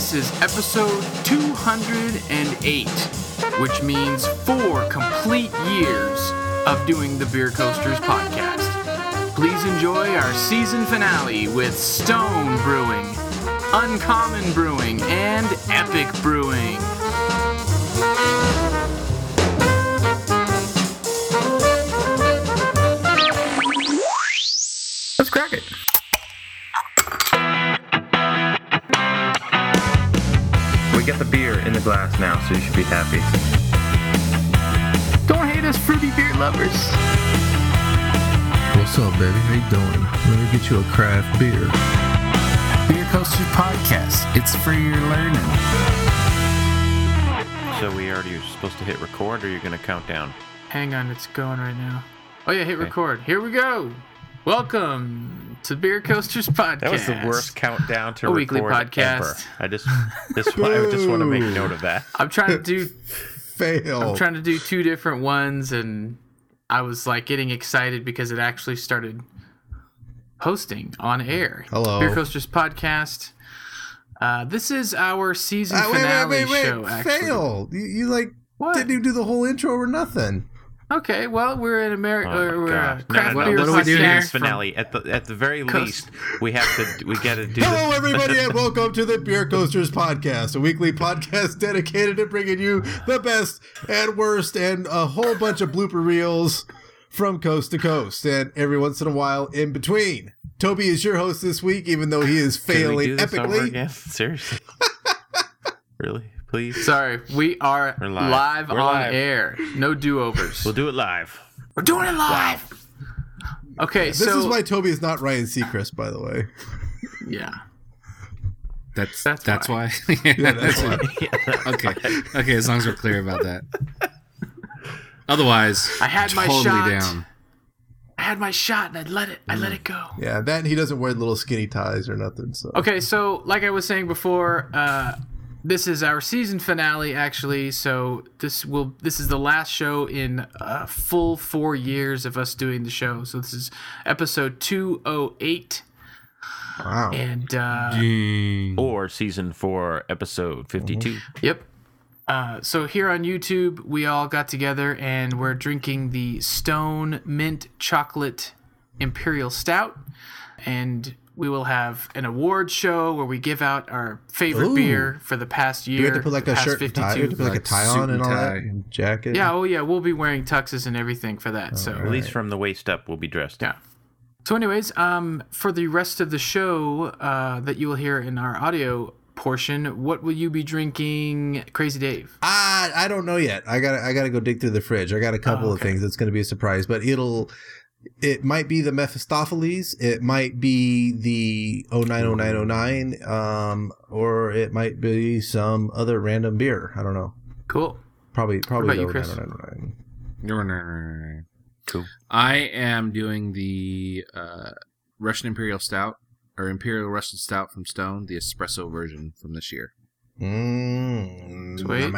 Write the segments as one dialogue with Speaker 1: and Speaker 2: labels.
Speaker 1: This is episode 208, which means 4 complete years of doing the Beer Coasters podcast. Please enjoy our season finale with Stone Brewing, Uncommon Brewing, and Epic Brewing. Let's crack it.
Speaker 2: We got the beer in the glass now, so you should be happy.
Speaker 1: Don't hate us, fruity beer lovers.
Speaker 3: What's up, baby? How you doing? Let me get you a craft beer.
Speaker 1: Beer Coasters Podcast. It's for your learning.
Speaker 2: So we already supposed to hit record, or you're going to count down?
Speaker 1: Hang on, it's going right now. Oh yeah, hit record. Here we go. Welcome to Beer Coasters Podcast.
Speaker 2: That was the worst countdown to
Speaker 1: a
Speaker 2: record
Speaker 1: weekly podcast.
Speaker 2: ever. I just want to make note of that.
Speaker 1: I'm trying to do
Speaker 3: Fail.
Speaker 1: I'm trying to do 2 different ones, and I was like getting excited because it actually started hosting on air.
Speaker 3: Hello.
Speaker 1: Beer Coasters Podcast. This is our season finale show. Actually,
Speaker 3: Fail. You like
Speaker 1: What?
Speaker 3: didn't even do the whole intro or nothing.
Speaker 1: Okay, well, we're in America.
Speaker 2: Oh
Speaker 1: We're a
Speaker 2: no,
Speaker 1: craft
Speaker 2: no,
Speaker 1: beer
Speaker 2: no.
Speaker 1: podcast
Speaker 2: What do we do here?
Speaker 1: from-
Speaker 2: Finale. At the very least, we got to do.
Speaker 3: Hello, everybody, and welcome to the Beer Coasters Podcast, a weekly podcast dedicated to bringing you the best and worst and a whole bunch of blooper reels from coast to coast, and every once in a while in between. Toby is your host this week, even though he is
Speaker 2: Can we do
Speaker 3: failing
Speaker 2: this over
Speaker 3: epically.
Speaker 2: again? Seriously? Really? Please.
Speaker 1: Sorry, we are
Speaker 2: We're
Speaker 1: live
Speaker 2: We're
Speaker 1: on
Speaker 2: live.
Speaker 1: air. No do-overs.
Speaker 2: We'll do it live.
Speaker 1: We're doing it live. Okay,
Speaker 3: This
Speaker 1: so
Speaker 3: is why Toby is not Ryan Seacrest, by the way.
Speaker 1: yeah.
Speaker 4: That's
Speaker 1: why.
Speaker 4: why.
Speaker 3: Yeah, that's why.
Speaker 4: Okay, as long as we're clear about that. Otherwise,
Speaker 1: I had my
Speaker 4: totally
Speaker 1: shot.
Speaker 4: down.
Speaker 1: I had my shot and I let it go.
Speaker 3: Yeah, that and he doesn't wear little skinny ties or nothing. So
Speaker 1: Okay, so like I was saying before, this is our season finale actually. So this is the last show in a full 4 years of us doing the show. So this is episode 208,
Speaker 3: wow.
Speaker 1: and
Speaker 2: Or season 4, episode 52.
Speaker 1: yep. So here on YouTube, we all got together and we're drinking the Stone Mint Chocolate Imperial Stout, and we will have an award show where we give out our favorite
Speaker 3: Ooh.
Speaker 1: beer for the past year.
Speaker 3: Do we have to put like
Speaker 1: the
Speaker 3: a
Speaker 1: past
Speaker 3: shirt and tie? Do we have to put like a tie
Speaker 4: Suit
Speaker 3: on and
Speaker 4: and
Speaker 3: all that?
Speaker 4: tie.
Speaker 3: And jacket?
Speaker 1: Yeah, oh yeah, we'll be wearing tuxes and everything for that. So
Speaker 2: At least from the waist up, we'll be dressed.
Speaker 1: yeah. So anyways, for the rest of the show that you will hear in our audio portion, what will you be drinking, Crazy Dave?
Speaker 3: I don't know yet. I gotta go dig through the fridge. I got a couple of things. It's gonna be a surprise, but it might be the Mephistopheles. It might be the 090909, or it might be some other random beer. I don't know.
Speaker 1: Cool.
Speaker 3: Probably
Speaker 1: about
Speaker 3: the
Speaker 1: you, Chris?
Speaker 3: 0909.
Speaker 4: No.
Speaker 2: Cool.
Speaker 4: I am doing the Russian Imperial Stout, or Imperial Russian Stout from Stone, the espresso version from this year.
Speaker 1: Sweet.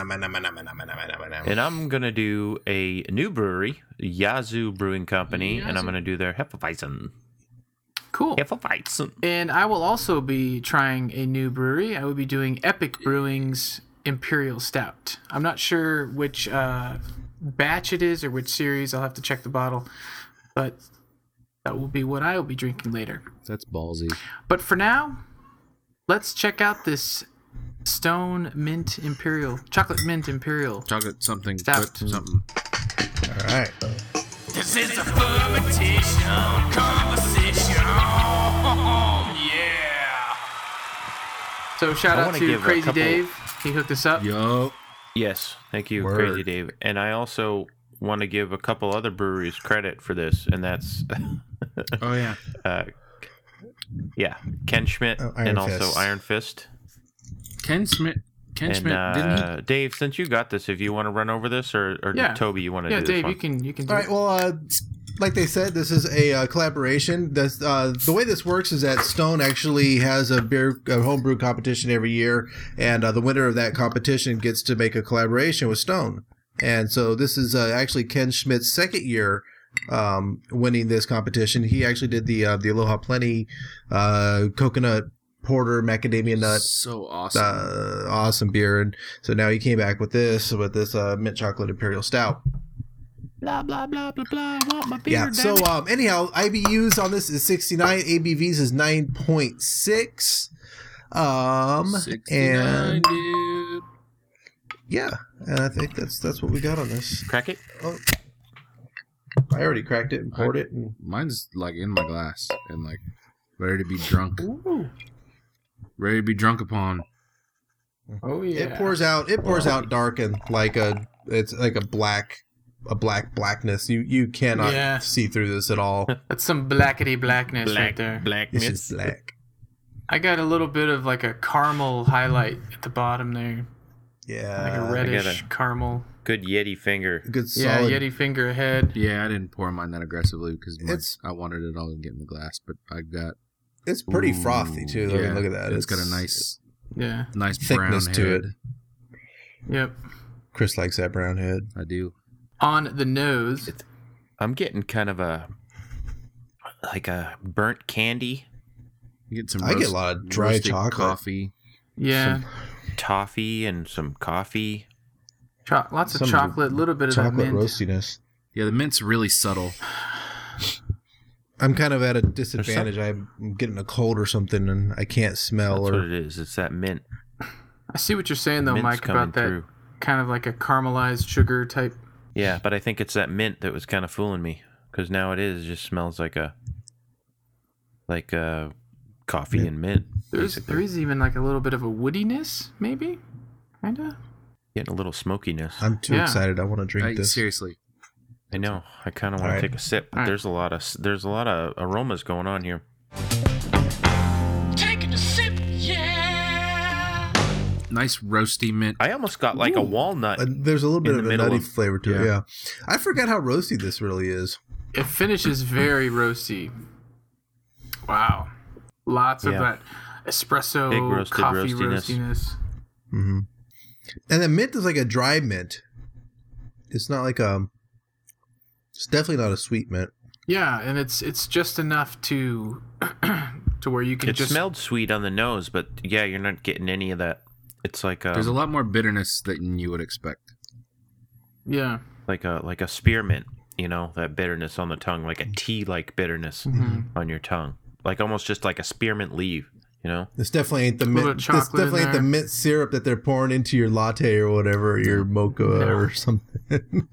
Speaker 2: And I'm going to do a new brewery, Yazoo Brewing Company, and I'm going to do their Hefeweizen.
Speaker 1: Cool.
Speaker 2: Hefeweizen.
Speaker 1: And I will also be trying a new brewery. I will be doing Epic Brewing's Imperial Stout. I'm not sure which batch it is or which series. I'll have to check the bottle. But that will be what I will be drinking later.
Speaker 4: That's ballsy.
Speaker 1: But for now, let's check out this Stone Mint Imperial, Chocolate Mint Imperial.
Speaker 4: Chocolate something.
Speaker 1: Stout.
Speaker 4: Something.
Speaker 3: All right.
Speaker 1: This is a fermentation conversation. Yeah. So shout
Speaker 2: I
Speaker 1: out
Speaker 2: wanna
Speaker 1: to
Speaker 2: give a
Speaker 1: Crazy
Speaker 2: couple-
Speaker 1: Dave. He hooked us up.
Speaker 4: Yo.
Speaker 2: Yes, thank you,
Speaker 3: Word.
Speaker 2: Crazy Dave. And I also want to give a couple other breweries credit for this, and that's
Speaker 4: Oh, yeah.
Speaker 2: Ken Schmidt
Speaker 3: Iron
Speaker 2: and also
Speaker 3: Fist.
Speaker 2: Iron Fist.
Speaker 4: Ken Schmidt,
Speaker 2: And
Speaker 4: didn't he?
Speaker 2: Dave, since you got this, if you want to run over this, or
Speaker 1: Yeah.
Speaker 2: Toby, you want to
Speaker 1: Yeah,
Speaker 2: do
Speaker 1: Dave,
Speaker 2: this one?
Speaker 1: you can do
Speaker 3: All right.
Speaker 1: it.
Speaker 3: Well, like they said, this is a collaboration. The way this works is that Stone actually has a homebrew competition every year, and the winner of that competition gets to make a collaboration with Stone. And so this is actually Ken Schmidt's second year winning this competition. He actually did the Aloha Plenty coconut porter, macadamia nut.
Speaker 4: So awesome.
Speaker 3: Awesome beer. And so now he came back with this mint chocolate imperial stout.
Speaker 1: Blah, blah, blah, blah, blah. I want my beer,
Speaker 3: Yeah. So anyhow, IBUs on this is 69. ABVs is 9.6.
Speaker 4: 69,
Speaker 3: And
Speaker 4: dude.
Speaker 3: yeah, and I think that's what we got on this.
Speaker 2: Crack it.
Speaker 3: Oh, I already cracked it and poured it. And
Speaker 4: Mine's like in my glass and like ready to be drunk.
Speaker 3: ooh,
Speaker 4: Ready to be drunk upon.
Speaker 1: Oh, yeah.
Speaker 3: it pours out dark and it's like a blackness. You cannot see through this at all.
Speaker 1: That's some blackety blackness right there.
Speaker 3: It's just black.
Speaker 1: I got a little bit of like a caramel highlight at the bottom there.
Speaker 3: Yeah,
Speaker 1: Like a reddish caramel.
Speaker 2: Good Yeti finger.
Speaker 3: good
Speaker 1: Yeah,
Speaker 3: solid.
Speaker 1: Yeti finger ahead.
Speaker 4: Yeah, I didn't pour mine that aggressively because I wanted it all to get in the glass, but I got.
Speaker 3: It's pretty frothy too. I mean, look at that.
Speaker 4: It's got a nice
Speaker 1: Yeah.
Speaker 3: thickness
Speaker 4: brown
Speaker 3: to
Speaker 4: head.
Speaker 3: it.
Speaker 1: Yep.
Speaker 3: Chris likes that brown head.
Speaker 4: I do.
Speaker 1: On the nose.
Speaker 2: I'm getting kind of a burnt candy,
Speaker 4: You get some.
Speaker 3: I get a lot of dry
Speaker 4: roasted
Speaker 3: chocolate.
Speaker 4: coffee.
Speaker 1: Yeah.
Speaker 2: toffee, and some coffee.
Speaker 1: Lots of
Speaker 3: Some
Speaker 1: chocolate, a little bit of that
Speaker 3: Chocolate
Speaker 1: mint.
Speaker 3: roastiness.
Speaker 4: Yeah, the mint's really subtle.
Speaker 3: I'm kind of at a disadvantage. I'm getting a cold or something, and I can't smell.
Speaker 2: That's what it is. It's that mint.
Speaker 1: I see what you're saying, though,
Speaker 2: Mint's
Speaker 1: Mike,
Speaker 2: coming
Speaker 1: about that
Speaker 2: through.
Speaker 1: kind of like a caramelized sugar type.
Speaker 2: Yeah, but I think it's that mint that was kind of fooling me, because now it just smells like a coffee and mint.
Speaker 1: There
Speaker 2: basically.
Speaker 1: is even like a little bit of a woodiness, maybe, kind of.
Speaker 2: Getting a little smokiness.
Speaker 3: I'm too
Speaker 1: Yeah.
Speaker 3: excited. I want to drink this.
Speaker 4: Seriously.
Speaker 2: I know. I kind of want to
Speaker 3: Alright.
Speaker 2: take a sip, but
Speaker 1: Alright.
Speaker 2: there's a lot of aromas going on here.
Speaker 1: Taking a sip, yeah.
Speaker 4: Nice roasty mint.
Speaker 2: I almost got like a walnut.
Speaker 3: There's a little bit
Speaker 2: In
Speaker 3: of
Speaker 2: the
Speaker 3: a
Speaker 2: middle
Speaker 3: nutty
Speaker 2: of-
Speaker 3: flavor to it.
Speaker 4: yeah.
Speaker 3: Yeah, I forgot how roasty this really is.
Speaker 1: It finishes very roasty. Wow. Lots of
Speaker 2: Yeah.
Speaker 1: that espresso,
Speaker 2: Big roasted
Speaker 1: coffee
Speaker 2: roastiness.
Speaker 1: roastiness.
Speaker 3: Mm-hmm. And the mint is like a dry mint. It's not like It's definitely not a sweet mint.
Speaker 1: Yeah, and it's just enough to where you can
Speaker 2: It
Speaker 1: just
Speaker 2: smelled sweet on the nose, but yeah, you're not getting any of that. It's like
Speaker 4: There's a lot more bitterness than you would expect.
Speaker 1: yeah.
Speaker 2: like a spearmint, that bitterness on the tongue, like a tea-like bitterness on your tongue, like almost just like a spearmint leaf.
Speaker 3: This definitely ain't the
Speaker 1: little
Speaker 3: mint. This
Speaker 1: chocolate in
Speaker 3: definitely ain't the
Speaker 1: there.
Speaker 3: mint syrup that they're pouring into your latte or whatever, your mocha or something.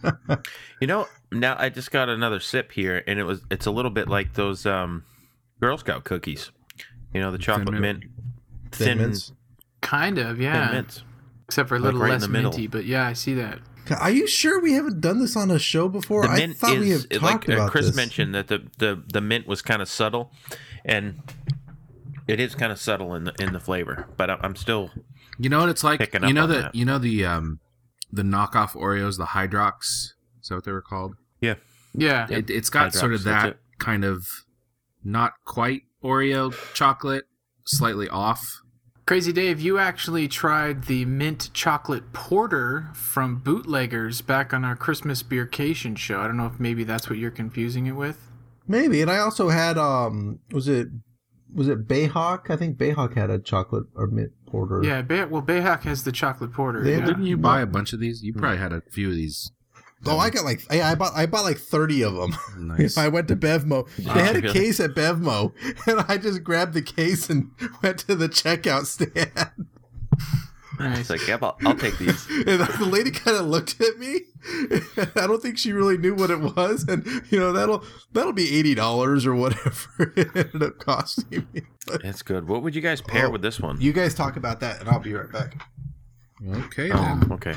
Speaker 2: Now I just got another sip here, and it's a little bit like those Girl Scout cookies. The chocolate mint,
Speaker 3: Thin mints.
Speaker 1: Kind of,
Speaker 2: thin
Speaker 1: yeah.
Speaker 2: mints.
Speaker 1: Except for a
Speaker 2: Like
Speaker 1: little
Speaker 2: right in
Speaker 1: less
Speaker 2: the middle.
Speaker 1: minty, but yeah, I see that.
Speaker 3: Are you sure we haven't done this on a show before?
Speaker 2: The
Speaker 3: I
Speaker 2: mint
Speaker 3: thought we have
Speaker 2: is
Speaker 3: talked
Speaker 2: like
Speaker 3: about
Speaker 2: Chris
Speaker 3: this.
Speaker 2: mentioned that the mint was kind of subtle, and it is kind of subtle in the flavor. But I'm still
Speaker 4: You know what it's like?
Speaker 2: Picking up
Speaker 4: You know
Speaker 2: on
Speaker 4: that.
Speaker 2: that.
Speaker 4: You know the knockoff Oreos, the Hydrox. Is that what they were called?
Speaker 2: yeah.
Speaker 1: Yeah.
Speaker 4: It's got
Speaker 2: Hydrox,
Speaker 4: sort of
Speaker 2: that's
Speaker 4: that
Speaker 2: it.
Speaker 4: kind of not quite Oreo chocolate, slightly off.
Speaker 1: Crazy Dave, you actually tried the mint chocolate porter from Bootleggers back on our Christmas Beercation show. I don't know if maybe that's what you're confusing it with.
Speaker 3: Maybe, and I also had was it Bayhawk? I think Bayhawk had a chocolate or mint porter.
Speaker 1: Yeah, Bayhawk has the chocolate porter.
Speaker 3: They
Speaker 1: Yeah.
Speaker 3: have
Speaker 4: Didn't you buy a bunch of these? You probably had a few of these.
Speaker 3: Oh, I got I bought like 30 of them.
Speaker 4: Nice.
Speaker 3: I went to Bevmo. They had a
Speaker 2: Really?
Speaker 3: case at Bevmo, and I just grabbed the case and went to the checkout stand.
Speaker 1: Nice.
Speaker 2: It's like, yeah, I'll take these.
Speaker 3: And the lady kind of looked at me. I don't think she really knew what it was, and that'll be $80 or whatever it ended up costing me. But
Speaker 2: It's good. What would you guys pair with this one?
Speaker 3: you guys talk about that, and I'll be right back.
Speaker 4: Okay,
Speaker 2: Oh,
Speaker 4: then.
Speaker 2: okay.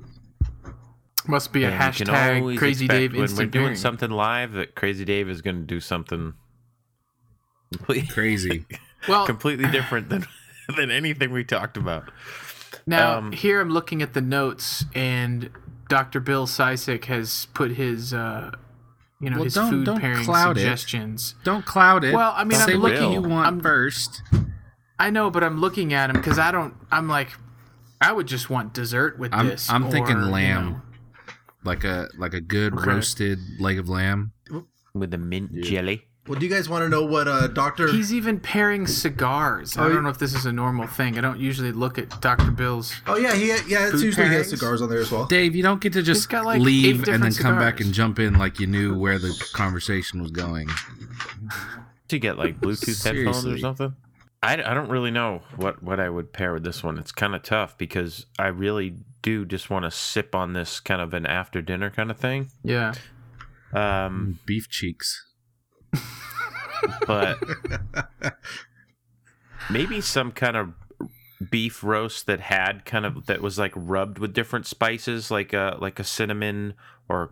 Speaker 1: Must be a
Speaker 2: And you can
Speaker 1: hashtag
Speaker 2: always
Speaker 1: Crazy
Speaker 2: expect
Speaker 1: Dave
Speaker 2: when we're
Speaker 1: instant
Speaker 2: doing
Speaker 1: pairing.
Speaker 2: something live that Crazy Dave is going to do something
Speaker 4: Crazy.
Speaker 1: Well,
Speaker 2: completely different than anything we talked about.
Speaker 1: now here I'm looking at the notes, and Dr. Bill Sisek has put his, his
Speaker 4: don't-
Speaker 1: food
Speaker 4: don't
Speaker 1: pairing
Speaker 4: cloud it.
Speaker 1: suggestions.
Speaker 4: Don't cloud it.
Speaker 1: Well, I mean, I'm
Speaker 4: say what
Speaker 1: looking-
Speaker 4: you want
Speaker 1: I'm-
Speaker 4: first.
Speaker 1: I know, but I'm looking at him because I'm like, I would just want dessert with this.
Speaker 4: I'm thinking
Speaker 1: or,
Speaker 4: lamb. Like a good
Speaker 1: Okay.
Speaker 4: roasted leg of lamb.
Speaker 2: With the mint jelly.
Speaker 3: Well, do you guys want to know what Dr.
Speaker 1: He's even pairing cigars. I don't know if this is a normal thing. I don't usually look at Dr. Bill's.
Speaker 3: Oh yeah, it's
Speaker 1: Food
Speaker 3: usually he has
Speaker 1: pairings?
Speaker 3: cigars on there as well.
Speaker 4: Dave, you don't get to just
Speaker 1: got, like, 8
Speaker 4: leave and
Speaker 1: different
Speaker 4: then come back
Speaker 1: cigars.
Speaker 4: and jump in like you knew where the conversation was going.
Speaker 2: Do you get like Bluetooth headphones or
Speaker 4: Seriously.
Speaker 2: something? I don't really know what I would pair with this one. It's kind of tough because I really do just want to sip on this kind of an after dinner kind of thing.
Speaker 1: Yeah.
Speaker 4: Beef cheeks.
Speaker 2: But maybe some kind of beef roast that was like rubbed with different spices, like a cinnamon or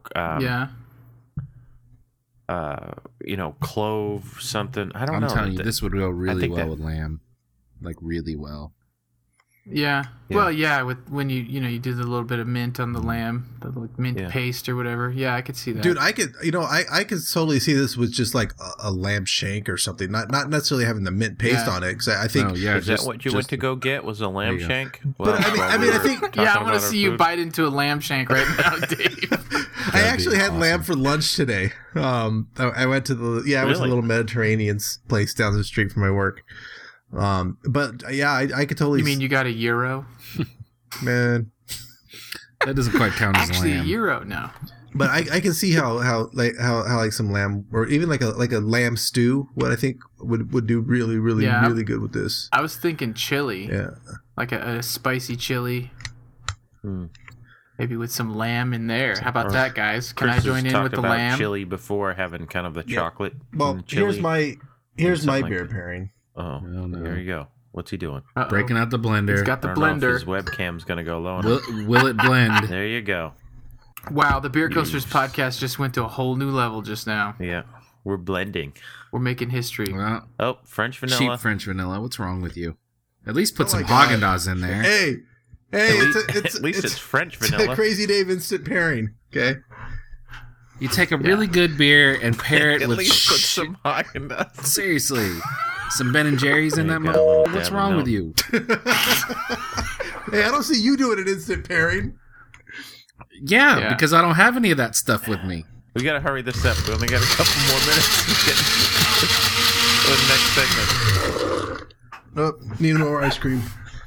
Speaker 2: clove something. I don't know.
Speaker 4: I'm telling you, this would go really
Speaker 2: think
Speaker 4: well
Speaker 2: that-
Speaker 4: with lamb, like really well.
Speaker 1: Yeah.
Speaker 2: Yeah.
Speaker 1: Well, yeah, with when you do the little bit of mint on the lamb, the like mint paste or whatever. Yeah, I could see that.
Speaker 3: Dude, I could totally see this with just like a lamb shank or something, not necessarily having the mint paste on it. Because I think,
Speaker 2: Is that what you went to go get? Was a lamb
Speaker 4: There you go.
Speaker 2: shank?
Speaker 3: But I mean, I think
Speaker 1: yeah, I want to see you bite into a lamb shank right now, Dave.
Speaker 3: I actually had lamb for lunch today. I went to went to a little Mediterranean place down the street from my work. But yeah, I could totally.
Speaker 1: You mean you got a gyro?
Speaker 3: Man,
Speaker 4: That doesn't quite count as
Speaker 1: Actually, a
Speaker 4: lamb.
Speaker 1: gyro now.
Speaker 3: but I can see how like some lamb or even like a lamb stew. What I think would do really really good with this.
Speaker 1: I was thinking chili.
Speaker 3: Yeah.
Speaker 1: Like a spicy chili. Maybe with some lamb in there. How about that, guys? Can
Speaker 2: Chris
Speaker 1: I join
Speaker 2: has
Speaker 1: in with
Speaker 2: talked
Speaker 1: the
Speaker 2: about
Speaker 1: lamb?
Speaker 2: chili before, having kind of the chocolate.
Speaker 3: Well,
Speaker 2: and chili.
Speaker 3: here's my
Speaker 2: Something like
Speaker 3: beer
Speaker 2: that.
Speaker 3: pairing.
Speaker 2: Oh,
Speaker 4: no.
Speaker 2: there you go. What's he doing?
Speaker 1: Uh-oh.
Speaker 4: Breaking out the blender.
Speaker 1: He's got the
Speaker 2: I don't know if his
Speaker 1: blender.
Speaker 2: webcam's gonna go low enough.
Speaker 4: Will it blend?
Speaker 2: There you go.
Speaker 1: Wow, the Beer Coasters podcast just went to a whole new level just now.
Speaker 2: Yeah, we're blending.
Speaker 1: We're making history.
Speaker 4: Well,
Speaker 2: Oh, French vanilla.
Speaker 4: cheap French vanilla. What's wrong with you? At least put
Speaker 3: Oh
Speaker 4: some
Speaker 3: my God.
Speaker 4: Haagen-Dazs in there.
Speaker 3: Hey,
Speaker 2: At least it's French
Speaker 3: it's
Speaker 2: vanilla.
Speaker 3: a Crazy Dave instant pairing. Okay.
Speaker 4: You take a really good beer and pair it
Speaker 2: At
Speaker 4: with
Speaker 2: least put some Haagen-Dazs.
Speaker 4: seriously, some Ben and Jerry's in
Speaker 2: There
Speaker 4: that
Speaker 2: you go, a little
Speaker 4: What's
Speaker 2: dab of
Speaker 4: wrong with
Speaker 2: milk.
Speaker 4: you?
Speaker 3: Hey, I don't see you doing an instant pairing.
Speaker 4: Yeah, because I don't have any of that stuff with me.
Speaker 2: We gotta hurry this up. We only got a couple more minutes to get to the next segment.
Speaker 3: Nope. Need more ice cream.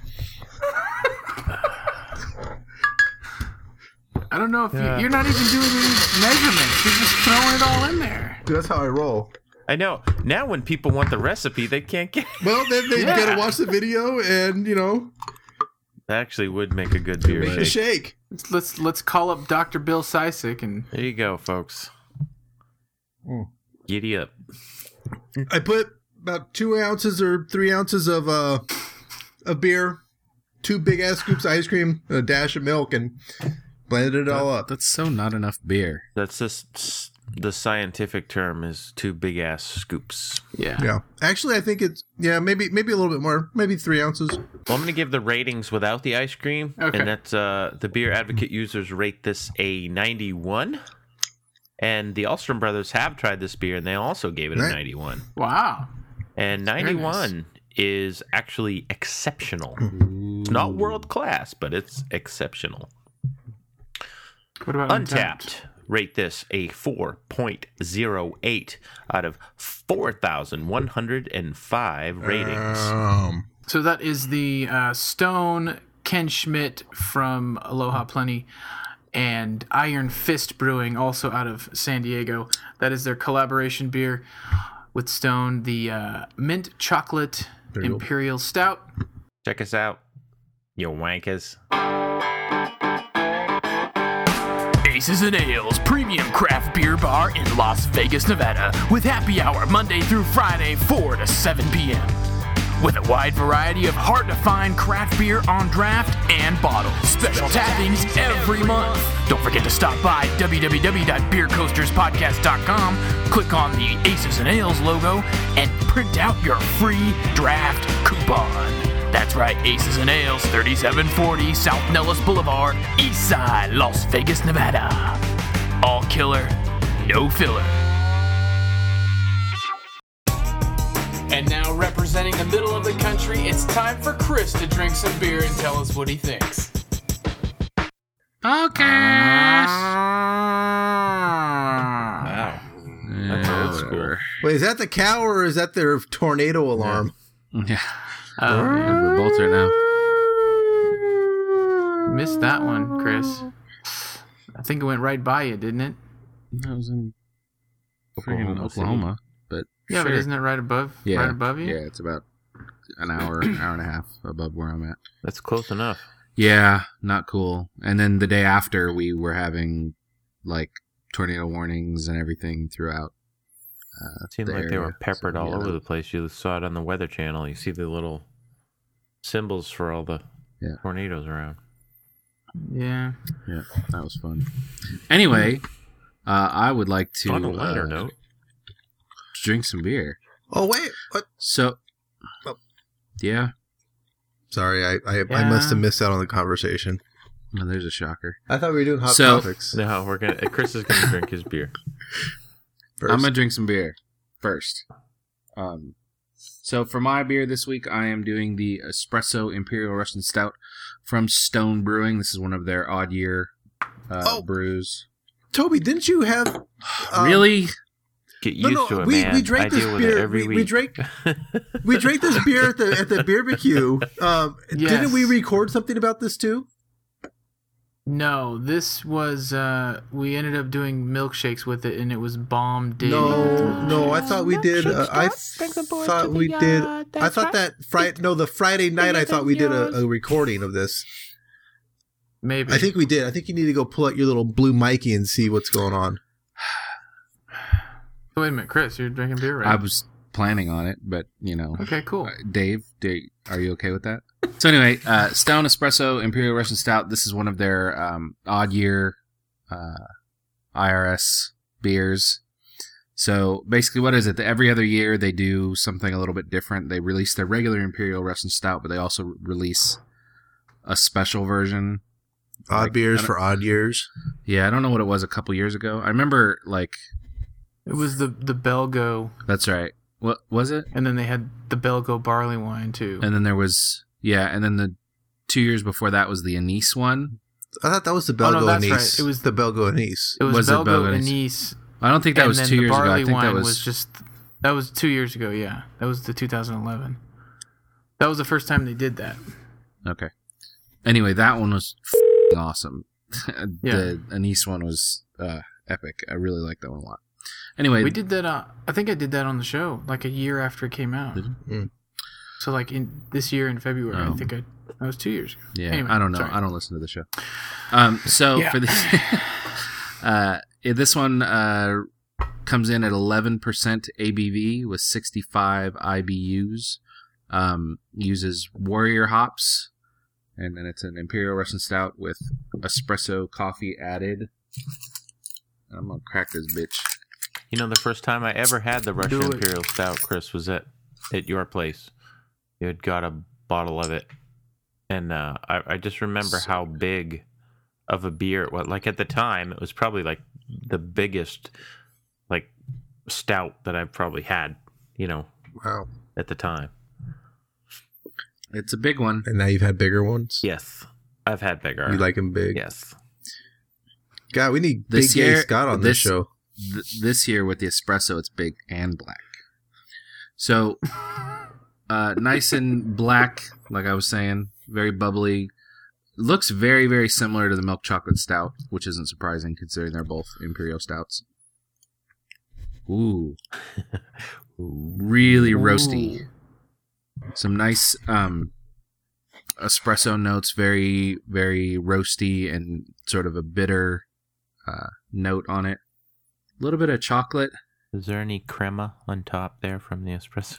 Speaker 1: I don't know if you're not even doing any measurements. You're just throwing it all in there.
Speaker 3: Dude, that's how I roll.
Speaker 2: I know. Now when people want the recipe, they can't get it.
Speaker 3: Well, then they gotta watch the video and
Speaker 2: That actually would make a good beer
Speaker 3: make a
Speaker 2: shake.
Speaker 3: shake.
Speaker 1: Let's call up Dr. Bill Sysick and
Speaker 2: There you go, folks. Giddy up.
Speaker 3: I put about 2 ounces or 3 ounces of beer, 2 big ass scoops of ice cream, a dash of milk, and blended it all up.
Speaker 4: That's so not enough beer.
Speaker 2: That's just the scientific term is 2 big ass scoops.
Speaker 3: Yeah. Actually, I think it's maybe a little bit more, maybe 3 ounces.
Speaker 2: Well, I'm going to give the ratings without the ice cream.
Speaker 1: Okay.
Speaker 2: And that's the Beer Advocate users rate this a 91. And the Alstrom brothers have tried this beer, and they also gave it a
Speaker 3: Right.
Speaker 2: 91.
Speaker 1: wow.
Speaker 2: And 91 is actually exceptional. It's not world class, but it's exceptional.
Speaker 1: What about
Speaker 2: Untapped rate this a 4.08 out of 4,105 ratings.
Speaker 1: So that is the Stone, Ken Schmidt from Aloha Plenty, and Iron Fist Brewing, also out of San Diego. That is their collaboration beer with Stone, the Mint Chocolate Imperial Stout.
Speaker 2: Check us out, you wankers.
Speaker 1: Aces and Ales premium craft beer bar in Las Vegas, Nevada, with happy hour Monday through Friday, 4 to 7 p.m. With a wide variety of hard-to-find craft beer on draft and bottle. Special tappings every month. Don't forget to stop by www.beercoasterspodcast.com, click on the Aces and Ales logo, and print out your free draft coupon. That's right, Aces and Ales, 3740 South Nellis Boulevard, East Side, Las Vegas, Nevada. All killer, no filler. And now, representing the middle of the country, it's time for Chris to drink some beer and tell us what he thinks.
Speaker 4: Okay.
Speaker 2: Wow. That's old school.
Speaker 3: Wait, is that the cow or is that their tornado alarm?
Speaker 4: Yeah.
Speaker 1: Yeah.
Speaker 4: We're both right now.
Speaker 1: Missed that one, Chris. I think it went right by you, didn't it?
Speaker 4: That was in
Speaker 2: Oklahoma
Speaker 4: Oklahoma. But
Speaker 1: Yeah,
Speaker 4: sure.
Speaker 1: but isn't it right above?
Speaker 4: Yeah.
Speaker 1: Right above you?
Speaker 4: Yeah, it's about an hour and a half above where I'm at.
Speaker 2: That's close enough.
Speaker 4: Yeah, not cool. And then the day after, we were having like tornado warnings and everything throughout.
Speaker 2: It seemed
Speaker 4: the
Speaker 2: like they were
Speaker 4: area.
Speaker 2: peppered
Speaker 4: So,
Speaker 2: all
Speaker 4: yeah,
Speaker 2: over the place. You saw it on the Weather Channel. You see the little symbols for all the tornadoes around.
Speaker 1: Yeah.
Speaker 4: Yeah, that was fun. Anyway, I would like to
Speaker 2: On a lighter note,
Speaker 4: drink some beer.
Speaker 3: Oh, wait. What?
Speaker 4: So,
Speaker 3: Oh.
Speaker 4: yeah,
Speaker 3: Sorry, I
Speaker 1: Yeah.
Speaker 3: must have missed out on the conversation.
Speaker 4: no, there's a shocker.
Speaker 3: I thought we were doing hot
Speaker 4: So-
Speaker 3: topics
Speaker 2: no, Chris is gonna drink his beer.
Speaker 3: first.
Speaker 4: I'm gonna drink some beer first. So for my beer this week, I am doing the Espresso Imperial Russian Stout from Stone Brewing. This is one of their odd year brews.
Speaker 3: Toby, didn't you have...
Speaker 4: Really?
Speaker 2: Get used to it,
Speaker 3: we
Speaker 2: man.
Speaker 3: drank
Speaker 2: I
Speaker 3: this
Speaker 2: deal with
Speaker 3: beer.
Speaker 2: it every
Speaker 3: We
Speaker 2: week.
Speaker 3: drank this beer at the barbecue.
Speaker 1: Yes.
Speaker 3: Didn't we record something about this too?
Speaker 1: No, this was, we ended up doing milkshakes with it, and it was bomb dig.
Speaker 3: No, I thought we did. I thought we did. I thought that the Friday night. I thought we did a recording of this.
Speaker 1: Maybe.
Speaker 3: I think we did. I think you need to go pull out your little blue Mikey and see what's going on.
Speaker 1: Wait a minute, Chris, you're drinking beer, right?
Speaker 4: I was planning on it, but
Speaker 1: Okay, cool.
Speaker 4: Dave, are you okay with that? So anyway, Stone Espresso Imperial Russian Stout. This is one of their odd year IRS beers. So basically, what is it? Every other year they do something a little bit different. They release their regular Imperial Russian Stout, but they also release a special version.
Speaker 3: Odd beers for odd years.
Speaker 4: Yeah, I don't know what it was a couple years ago. I remember
Speaker 1: It was the Belgo,
Speaker 4: that's right. What was it?
Speaker 1: and then they had the Belgo barley wine, too.
Speaker 4: And then there was and then the 2 years before that was the anise one.
Speaker 3: I thought that was the Belgo
Speaker 1: that's
Speaker 3: anise.
Speaker 1: right. It was
Speaker 3: the Belgo anise.
Speaker 1: It was
Speaker 4: Was it
Speaker 1: Belgo
Speaker 4: Belgo
Speaker 1: anise.
Speaker 4: I don't think that
Speaker 1: and
Speaker 4: was
Speaker 1: then
Speaker 4: 2
Speaker 1: the
Speaker 4: years ago. I
Speaker 1: barley
Speaker 4: think that
Speaker 1: wine
Speaker 4: was
Speaker 1: just... That was 2 years ago, yeah. That was the 2011. That was the first time they did that.
Speaker 4: okay. Anyway, that one was awesome.
Speaker 1: Yeah.
Speaker 4: The anise one was epic. I really liked that one a lot. Anyway,
Speaker 1: We did that, I think I did that on the show, like a year after it came out.
Speaker 4: Did
Speaker 3: you?
Speaker 1: So like in this year in February,
Speaker 4: Oh.
Speaker 1: I think that was 2 years ago.
Speaker 4: yeah,
Speaker 1: Anyway,
Speaker 4: I don't know.
Speaker 1: sorry.
Speaker 4: I don't listen to the show. So
Speaker 1: Yeah.
Speaker 4: for this, this one comes in at 11% ABV with 65 IBUs. Uses Warrior hops, and then it's an Imperial Russian Stout with espresso coffee added. I'm gonna crack this bitch.
Speaker 2: You know, the first time I ever had the Russian
Speaker 1: Do it.
Speaker 2: Imperial Stout, Chris, was at your place. You had got a bottle of it, and I just remember how big of a beer it was. Like at the time, it was probably like the biggest like stout that I've probably had.
Speaker 3: Wow.
Speaker 2: At the time.
Speaker 4: It's a big one.
Speaker 3: And now you've had bigger ones.
Speaker 2: Yes, I've had bigger.
Speaker 3: You like them big.
Speaker 2: Yes.
Speaker 3: God, we need
Speaker 4: This
Speaker 3: Big Gay
Speaker 4: year-
Speaker 3: Scott on this
Speaker 4: this-
Speaker 3: show.
Speaker 4: This year with the espresso, it's big and black. So, nice and black, like I was saying, very bubbly. Looks very, very similar to the milk chocolate stout, which isn't surprising considering they're both imperial stouts. Ooh, really roasty. Some nice espresso notes, very, very roasty and sort of a bitter note on it. A little bit of chocolate.
Speaker 2: Is there any crema on top there from the espresso?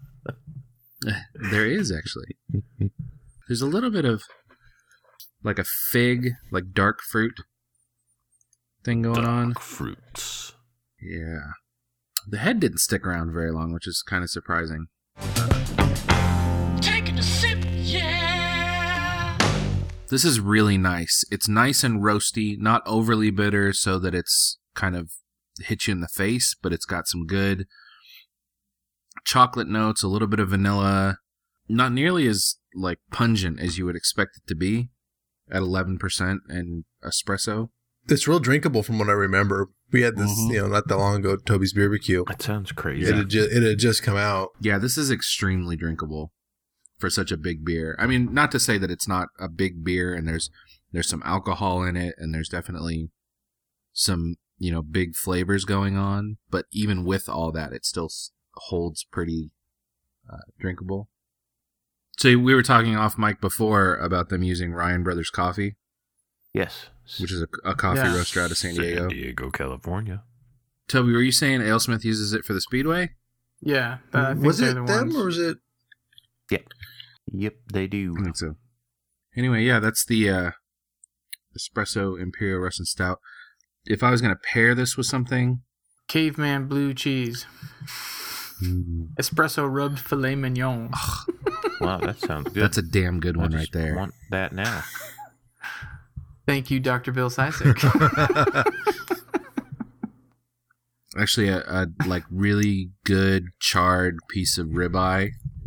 Speaker 4: There is actually. There's a little bit of like a fig, like dark fruit thing going on.
Speaker 2: Fruits.
Speaker 4: Yeah. The head didn't stick around very long, which is kind of surprising.
Speaker 5: Taking a sip, yeah.
Speaker 4: This is really nice. It's nice and roasty, not overly bitter so that it's kind of hits you in the face, but it's got some good chocolate notes, a little bit of vanilla, not nearly as like pungent as you would expect it to be at 11% and espresso.
Speaker 3: It's real drinkable from what I remember. We had this, not that long ago, Toby's BBQ.
Speaker 2: That sounds crazy.
Speaker 3: It had just come out.
Speaker 4: Yeah, this is extremely drinkable for such a big beer. I mean, not to say that it's not a big beer, and there's some alcohol in it, and there's definitely some, big flavors going on. But even with all that, it still holds pretty drinkable. So we were talking off mic before about them using Ryan Brothers Coffee.
Speaker 2: Yes.
Speaker 4: Which is a coffee roaster out of San Diego.
Speaker 2: San Diego, California.
Speaker 4: Toby, were you saying AleSmith uses it for the Speedway?
Speaker 1: Yeah. I think
Speaker 3: Was
Speaker 1: they're
Speaker 3: it
Speaker 1: the
Speaker 3: them
Speaker 1: ones.
Speaker 3: or was it?
Speaker 2: Yep, they do.
Speaker 4: I think so. Anyway, yeah, that's the Espresso Imperial Russian Stout. If I was going to pair this with something...
Speaker 1: Caveman blue cheese. Espresso rubbed filet mignon.
Speaker 2: Wow, that sounds good.
Speaker 4: That's a damn good one
Speaker 2: I
Speaker 4: right
Speaker 2: just
Speaker 4: there.
Speaker 2: want that now.
Speaker 1: Thank you, Dr. Bill Sisek.
Speaker 4: Actually, a like really good charred piece of ribeye.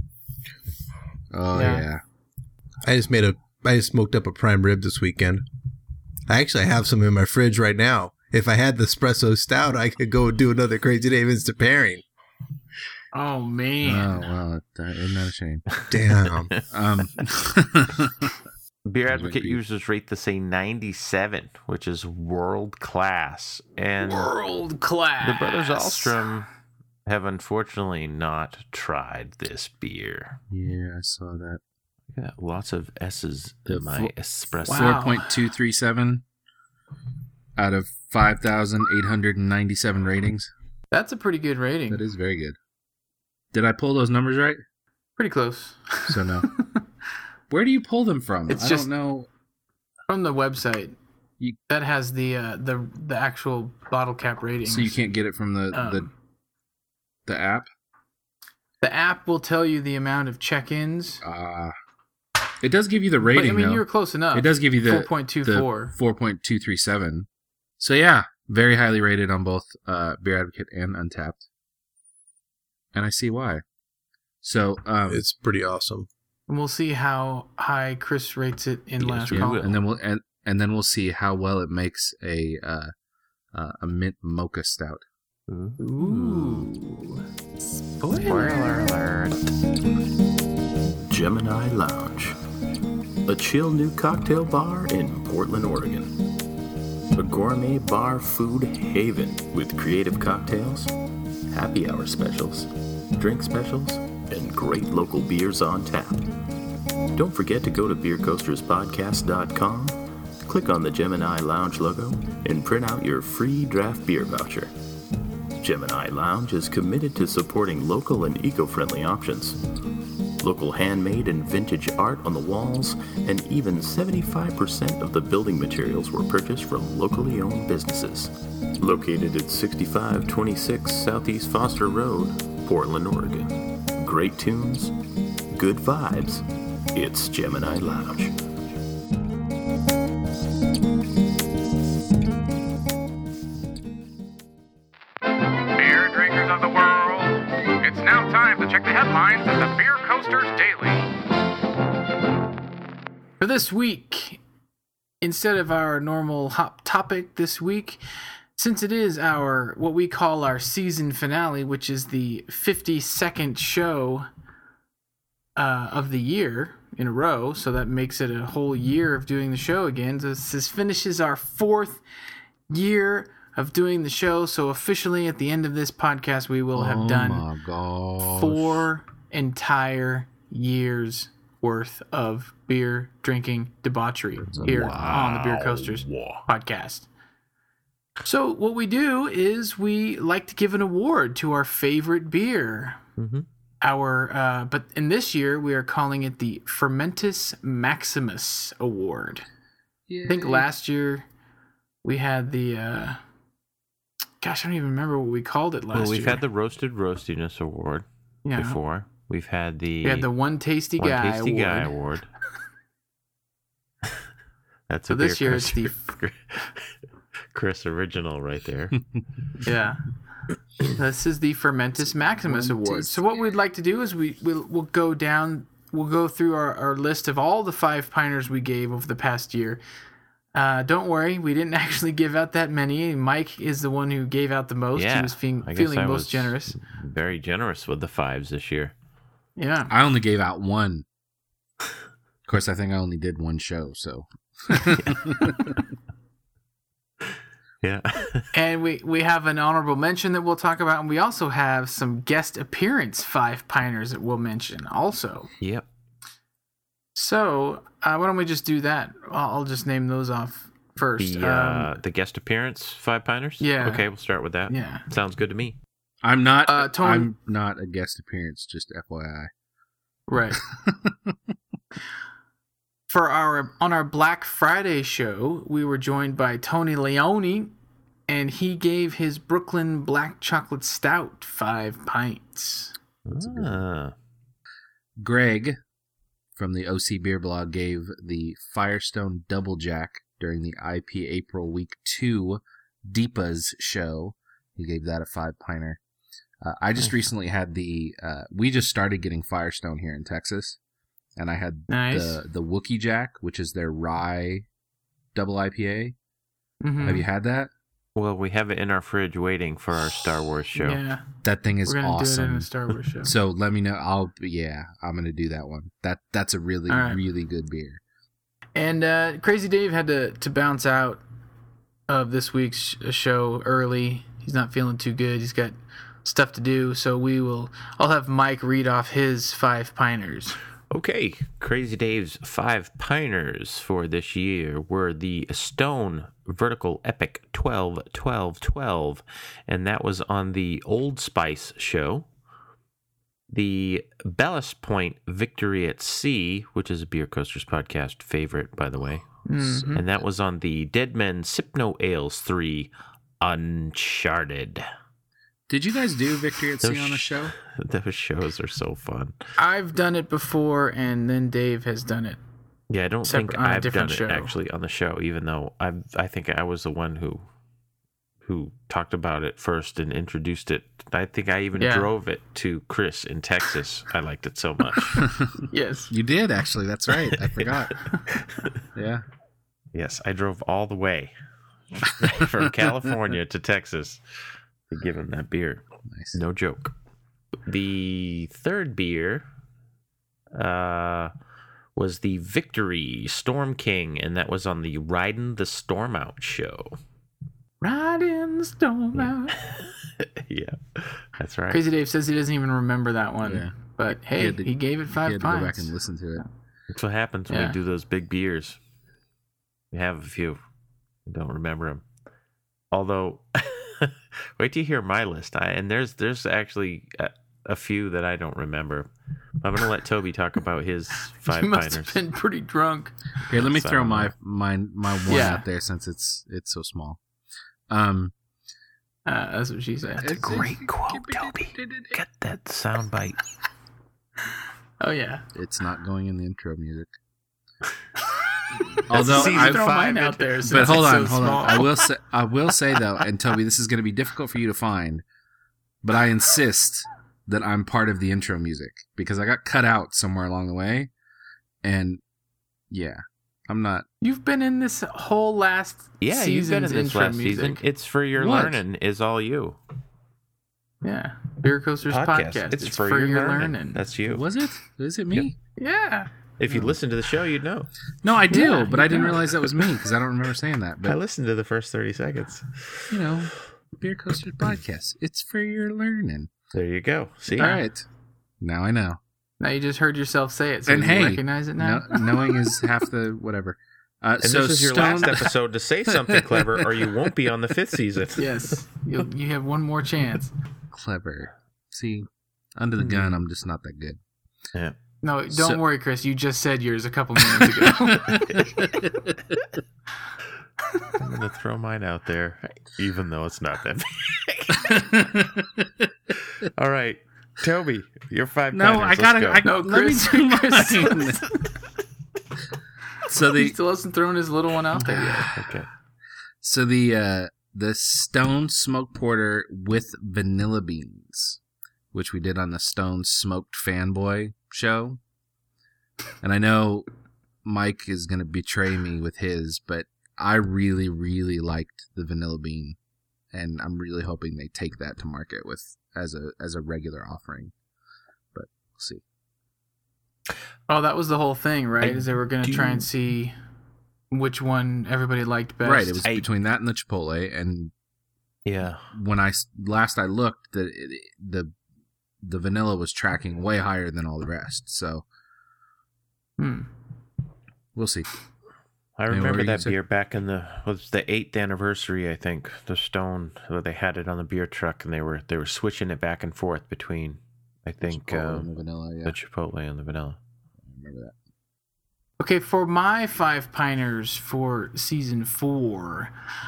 Speaker 4: Oh yeah.
Speaker 3: I just smoked up a prime rib this weekend. I actually have some in my fridge right now. If I had the espresso stout, I could go do another Crazy Dave Instant pairing.
Speaker 1: Oh,
Speaker 4: Oh
Speaker 1: man.
Speaker 4: well, isn't that a shame?
Speaker 3: Damn.
Speaker 2: Beer
Speaker 4: Sounds
Speaker 2: Advocate
Speaker 4: like
Speaker 2: users rate this a 97, which is world class. And
Speaker 1: World class.
Speaker 2: the Brothers Alstrom have unfortunately not tried this beer.
Speaker 4: Yeah, I saw that.
Speaker 2: Look at that, lots of S's
Speaker 4: The
Speaker 2: in my espresso.
Speaker 1: Wow.
Speaker 4: 4.237 out of 5,897 ratings.
Speaker 1: That's a pretty good rating.
Speaker 4: That is very good. Did I pull those numbers right?
Speaker 1: Pretty close.
Speaker 4: So no. Where do you pull them from?
Speaker 1: It's
Speaker 4: I
Speaker 1: just-
Speaker 4: don't know.
Speaker 1: From the website.
Speaker 4: You-
Speaker 1: That has the actual bottle cap ratings.
Speaker 4: So you can't get it from the app?
Speaker 1: The app will tell you the amount of check-ins.
Speaker 4: It does give you the
Speaker 1: But,
Speaker 4: rating,
Speaker 1: I mean,
Speaker 4: though.
Speaker 1: you were close enough.
Speaker 4: It does give you the
Speaker 1: 4.24.
Speaker 4: 4.237. So yeah, very highly rated on both Beer Advocate and Untapped. And I see why. So
Speaker 3: It's pretty awesome.
Speaker 1: And we'll see how high Chris rates it in
Speaker 2: Yes,
Speaker 1: last
Speaker 2: we
Speaker 1: call.
Speaker 2: will.
Speaker 4: and then we'll see how well it makes a mint mocha stout.
Speaker 1: Ooh.
Speaker 2: Spoiler alert.
Speaker 6: Gemini Lounge, a chill new cocktail bar in Portland, Oregon. A gourmet bar food haven with creative cocktails, happy hour specials, drink specials, and great local beers on tap. Don't forget to go to beercoasterspodcast.com, click on the Gemini Lounge logo, and print out your free draft beer voucher. Gemini Lounge is committed to supporting local and eco-friendly options. Local handmade and vintage art on the walls, and even 75% of the building materials were purchased from locally owned businesses. Located at 6526 Southeast Foster Road, Portland, Oregon. Great tunes, good vibes. It's Gemini Lounge.
Speaker 7: Beer drinkers of the world, it's now time to check the headlines of the Beer Coasters Daily.
Speaker 1: For this week, instead of our normal hot topic this week, since it is our what we call our season finale, which is the 52nd show of the year in a row, so that makes it a whole year of doing the show again. So this finishes our 4th year of doing the show. So officially, at the end of this podcast, we will have done
Speaker 4: my gosh.
Speaker 1: 4 entire years worth of beer drinking debauchery here on the Beer Coasters podcast. So what we do is we like to give an award to our favorite beer.
Speaker 2: Mm-hmm.
Speaker 1: But in this year we are calling it the Fermentus Maximus Award. I think last year we had the gosh, I don't even remember what we called it last year.
Speaker 2: Well, we've had the Roasted Roastiness Award before. We've had the
Speaker 1: One Tasty
Speaker 2: One
Speaker 1: Guy
Speaker 2: Tasty
Speaker 1: Award.
Speaker 2: Guy Award. That's
Speaker 1: So
Speaker 2: a
Speaker 1: this
Speaker 2: Beer
Speaker 1: year it's the
Speaker 2: Chris original right there.
Speaker 1: Yeah. This is the Fermentus Maximus Award. So what we'd like to do is we'll go down, we'll go through our list of all the 5 piners we gave over the past year. Don't worry, we didn't actually give out that many. Mike is the one who gave out the most.
Speaker 2: Yeah,
Speaker 1: He was
Speaker 2: I guess
Speaker 1: feeling
Speaker 2: I
Speaker 1: most
Speaker 2: was
Speaker 1: generous.
Speaker 2: Very generous with the 5s this year.
Speaker 1: Yeah.
Speaker 4: I only gave out one. Of course, I think I only did one show, so.
Speaker 2: Yeah.
Speaker 1: And we have an honorable mention that we'll talk about, and we also have some guest appearance 5 Piners that we'll mention also.
Speaker 2: Yep.
Speaker 1: So why don't we just do that? I'll just name those off first.
Speaker 2: The guest appearance 5 Piners?
Speaker 1: Yeah.
Speaker 2: Okay, we'll start with that.
Speaker 1: Yeah.
Speaker 2: Sounds good to me.
Speaker 4: I'm not.
Speaker 1: Tony-
Speaker 4: I'm not a guest appearance. Just FYI.
Speaker 1: Right. On our Black Friday show, we were joined by Tony Leone, and he gave his Brooklyn Black Chocolate Stout 5 pints.
Speaker 4: Greg from the OC Beer Blog gave the Firestone Double Jack during the IP April Week 2 Deepa's show. He gave that a 5 pinter. I just recently had we just started getting Firestone here in Texas, and I had the Wookiee Jack, which is their rye double IPA.
Speaker 1: Mm-hmm.
Speaker 4: Have you had that?
Speaker 2: Well, we have it in our fridge waiting for our Star Wars show.
Speaker 1: Yeah.
Speaker 4: That thing is
Speaker 1: We're gonna
Speaker 4: awesome.
Speaker 1: do it in a Star Wars show.
Speaker 4: So let me know. I'm gonna do that one. That's a really really good beer.
Speaker 1: And Crazy Dave had to bounce out of this week's show early. He's not feeling too good. He's got stuff to do. So I'll have Mike read off his 5 piners.
Speaker 2: Okay, Crazy Dave's 5 piners for this year were the Stone Vertical Epic 12-12-12, and that was on the Old Spice show. The Ballast Point Victory at Sea, which is a Beer Coasters podcast favorite, by the way.
Speaker 1: Mm-hmm.
Speaker 2: And that was on the Dead Men Sipno Ales 3 Uncharted.
Speaker 4: Did you guys do Victory at Sea on a show?
Speaker 2: Those shows are so fun.
Speaker 1: I've done it before, and then Dave has done it.
Speaker 2: Yeah, I don't
Speaker 1: Separate-
Speaker 2: think
Speaker 1: on a
Speaker 2: I've done
Speaker 1: different
Speaker 2: it
Speaker 1: show.
Speaker 2: actually on the show, even though I think I was the one who talked about it first and introduced it. I think I even drove it to Chris in Texas. I liked it so much.
Speaker 1: Yes.
Speaker 4: You did, actually. That's right. I forgot. Yeah.
Speaker 2: Yes, I drove all the way from California to Texas to give him that beer.
Speaker 4: Nice.
Speaker 2: No joke. The third beer was the Victory Storm King, and that was on the Riding the Storm Out show.
Speaker 1: Riding the storm out.
Speaker 2: Yeah, that's right.
Speaker 1: Crazy Dave says he doesn't even remember that one.
Speaker 4: Yeah.
Speaker 1: But hey, he gave it 5
Speaker 4: You had to go back
Speaker 1: pints.
Speaker 4: and listen to it.
Speaker 2: That's what happens when
Speaker 1: Yeah.
Speaker 2: we do those big beers. We have a few. I don't remember them. Although, wait till you hear my list. And there's actually a few that I don't remember. I'm going to let Toby talk about his 5
Speaker 1: You must
Speaker 2: piners.
Speaker 1: have been pretty drunk.
Speaker 4: Here, let me
Speaker 2: So,
Speaker 4: throw my one
Speaker 1: Yeah.
Speaker 4: out there since it's so small.
Speaker 1: That's what she said.
Speaker 2: That's a great quote, Toby. Get that soundbite.
Speaker 1: Oh, yeah.
Speaker 4: It's not going in the intro music.
Speaker 2: Although
Speaker 1: See,
Speaker 2: I
Speaker 1: throw mine
Speaker 2: find
Speaker 1: out there.
Speaker 4: But
Speaker 1: since
Speaker 4: hold
Speaker 1: it's
Speaker 4: on,
Speaker 1: so
Speaker 4: hold
Speaker 1: small.
Speaker 4: on. I will say though, and Toby, this is going to be difficult for you to find, but I insist that I'm part of the intro music because I got cut out somewhere along the way, and yeah, I'm not.
Speaker 1: You've been in this whole last
Speaker 2: Yeah, you've been in
Speaker 1: season's
Speaker 2: this
Speaker 1: intro
Speaker 2: last
Speaker 1: music.
Speaker 2: season. It's for your
Speaker 4: What?
Speaker 2: learning is all you.
Speaker 1: Yeah. Beer Coasters podcast.
Speaker 2: It's for your learning. That's you.
Speaker 4: Was it? Is it me?
Speaker 1: Yeah.
Speaker 2: If you listen to the show, you'd know.
Speaker 4: No, I do,
Speaker 1: Yeah,
Speaker 4: but
Speaker 1: you
Speaker 4: I didn't
Speaker 1: do.
Speaker 4: realize that was me because I don't remember saying that.
Speaker 2: I
Speaker 4: But
Speaker 2: listened to the first 30 seconds.
Speaker 4: you know, Beer Coasters podcast. It's for your learning.
Speaker 2: There you go. See?
Speaker 4: All right, now I know.
Speaker 1: Now you just heard yourself say it, so
Speaker 4: And
Speaker 1: you
Speaker 4: hey,
Speaker 1: recognize it now?
Speaker 4: knowing is half the whatever.
Speaker 2: And
Speaker 4: so
Speaker 2: this is your
Speaker 4: Stone-
Speaker 2: last episode to say something clever, or you won't be on the 5th season.
Speaker 1: Yes. You have one more chance.
Speaker 4: Clever. See, under the gun, I'm just not that good.
Speaker 2: Yeah.
Speaker 1: No, don't
Speaker 4: So-
Speaker 1: worry, Chris. You just said yours a couple minutes ago.
Speaker 2: I'm going to throw mine out there, even though it's not that big. All right. Toby, your 5
Speaker 4: No,
Speaker 2: piners.
Speaker 4: I gotta.
Speaker 2: Let's go.
Speaker 1: No,
Speaker 4: let me
Speaker 1: Chris-
Speaker 4: do
Speaker 1: Chris-
Speaker 4: mine. So
Speaker 1: he
Speaker 4: the
Speaker 1: still hasn't thrown his little one out there yet.
Speaker 2: Okay.
Speaker 4: so the Stone Smoked Porter with vanilla beans, which we did on the Stone Smoked Fanboy show, and I know Mike is gonna betray me with his, but I really, really liked the vanilla bean, and I'm really hoping they take that to market with as a regular offering. But we'll see.
Speaker 1: Oh, that was the whole thing, right? Is they were going to try and see which one everybody liked best.
Speaker 4: Right, it was between that and the Chipotle, and
Speaker 2: Yeah.
Speaker 4: when I looked, the vanilla was tracking way higher than all the rest. So we'll see.
Speaker 2: I
Speaker 4: Anyway, what were
Speaker 2: remember
Speaker 4: you gonna
Speaker 2: that
Speaker 4: say?
Speaker 2: beer back in the 8th anniversary, I think. The Stone, where they had it on the beer truck, and they were switching it back and forth between, I think,
Speaker 4: Chipotle and the vanilla. Yeah,
Speaker 2: the Chipotle and the vanilla.
Speaker 4: I remember that.
Speaker 1: Okay, for my 5 piners for season 4,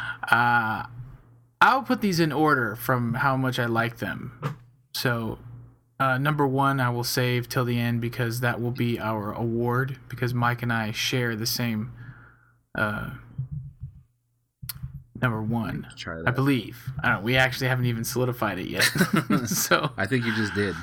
Speaker 1: I'll put these in order from how much I like them. So, number 1 I will save till the end because that will be our award, because Mike and I share the same number 1.
Speaker 4: Try
Speaker 1: I
Speaker 4: that.
Speaker 1: believe. I don't know. We actually haven't even solidified it yet. So
Speaker 4: I think you just did.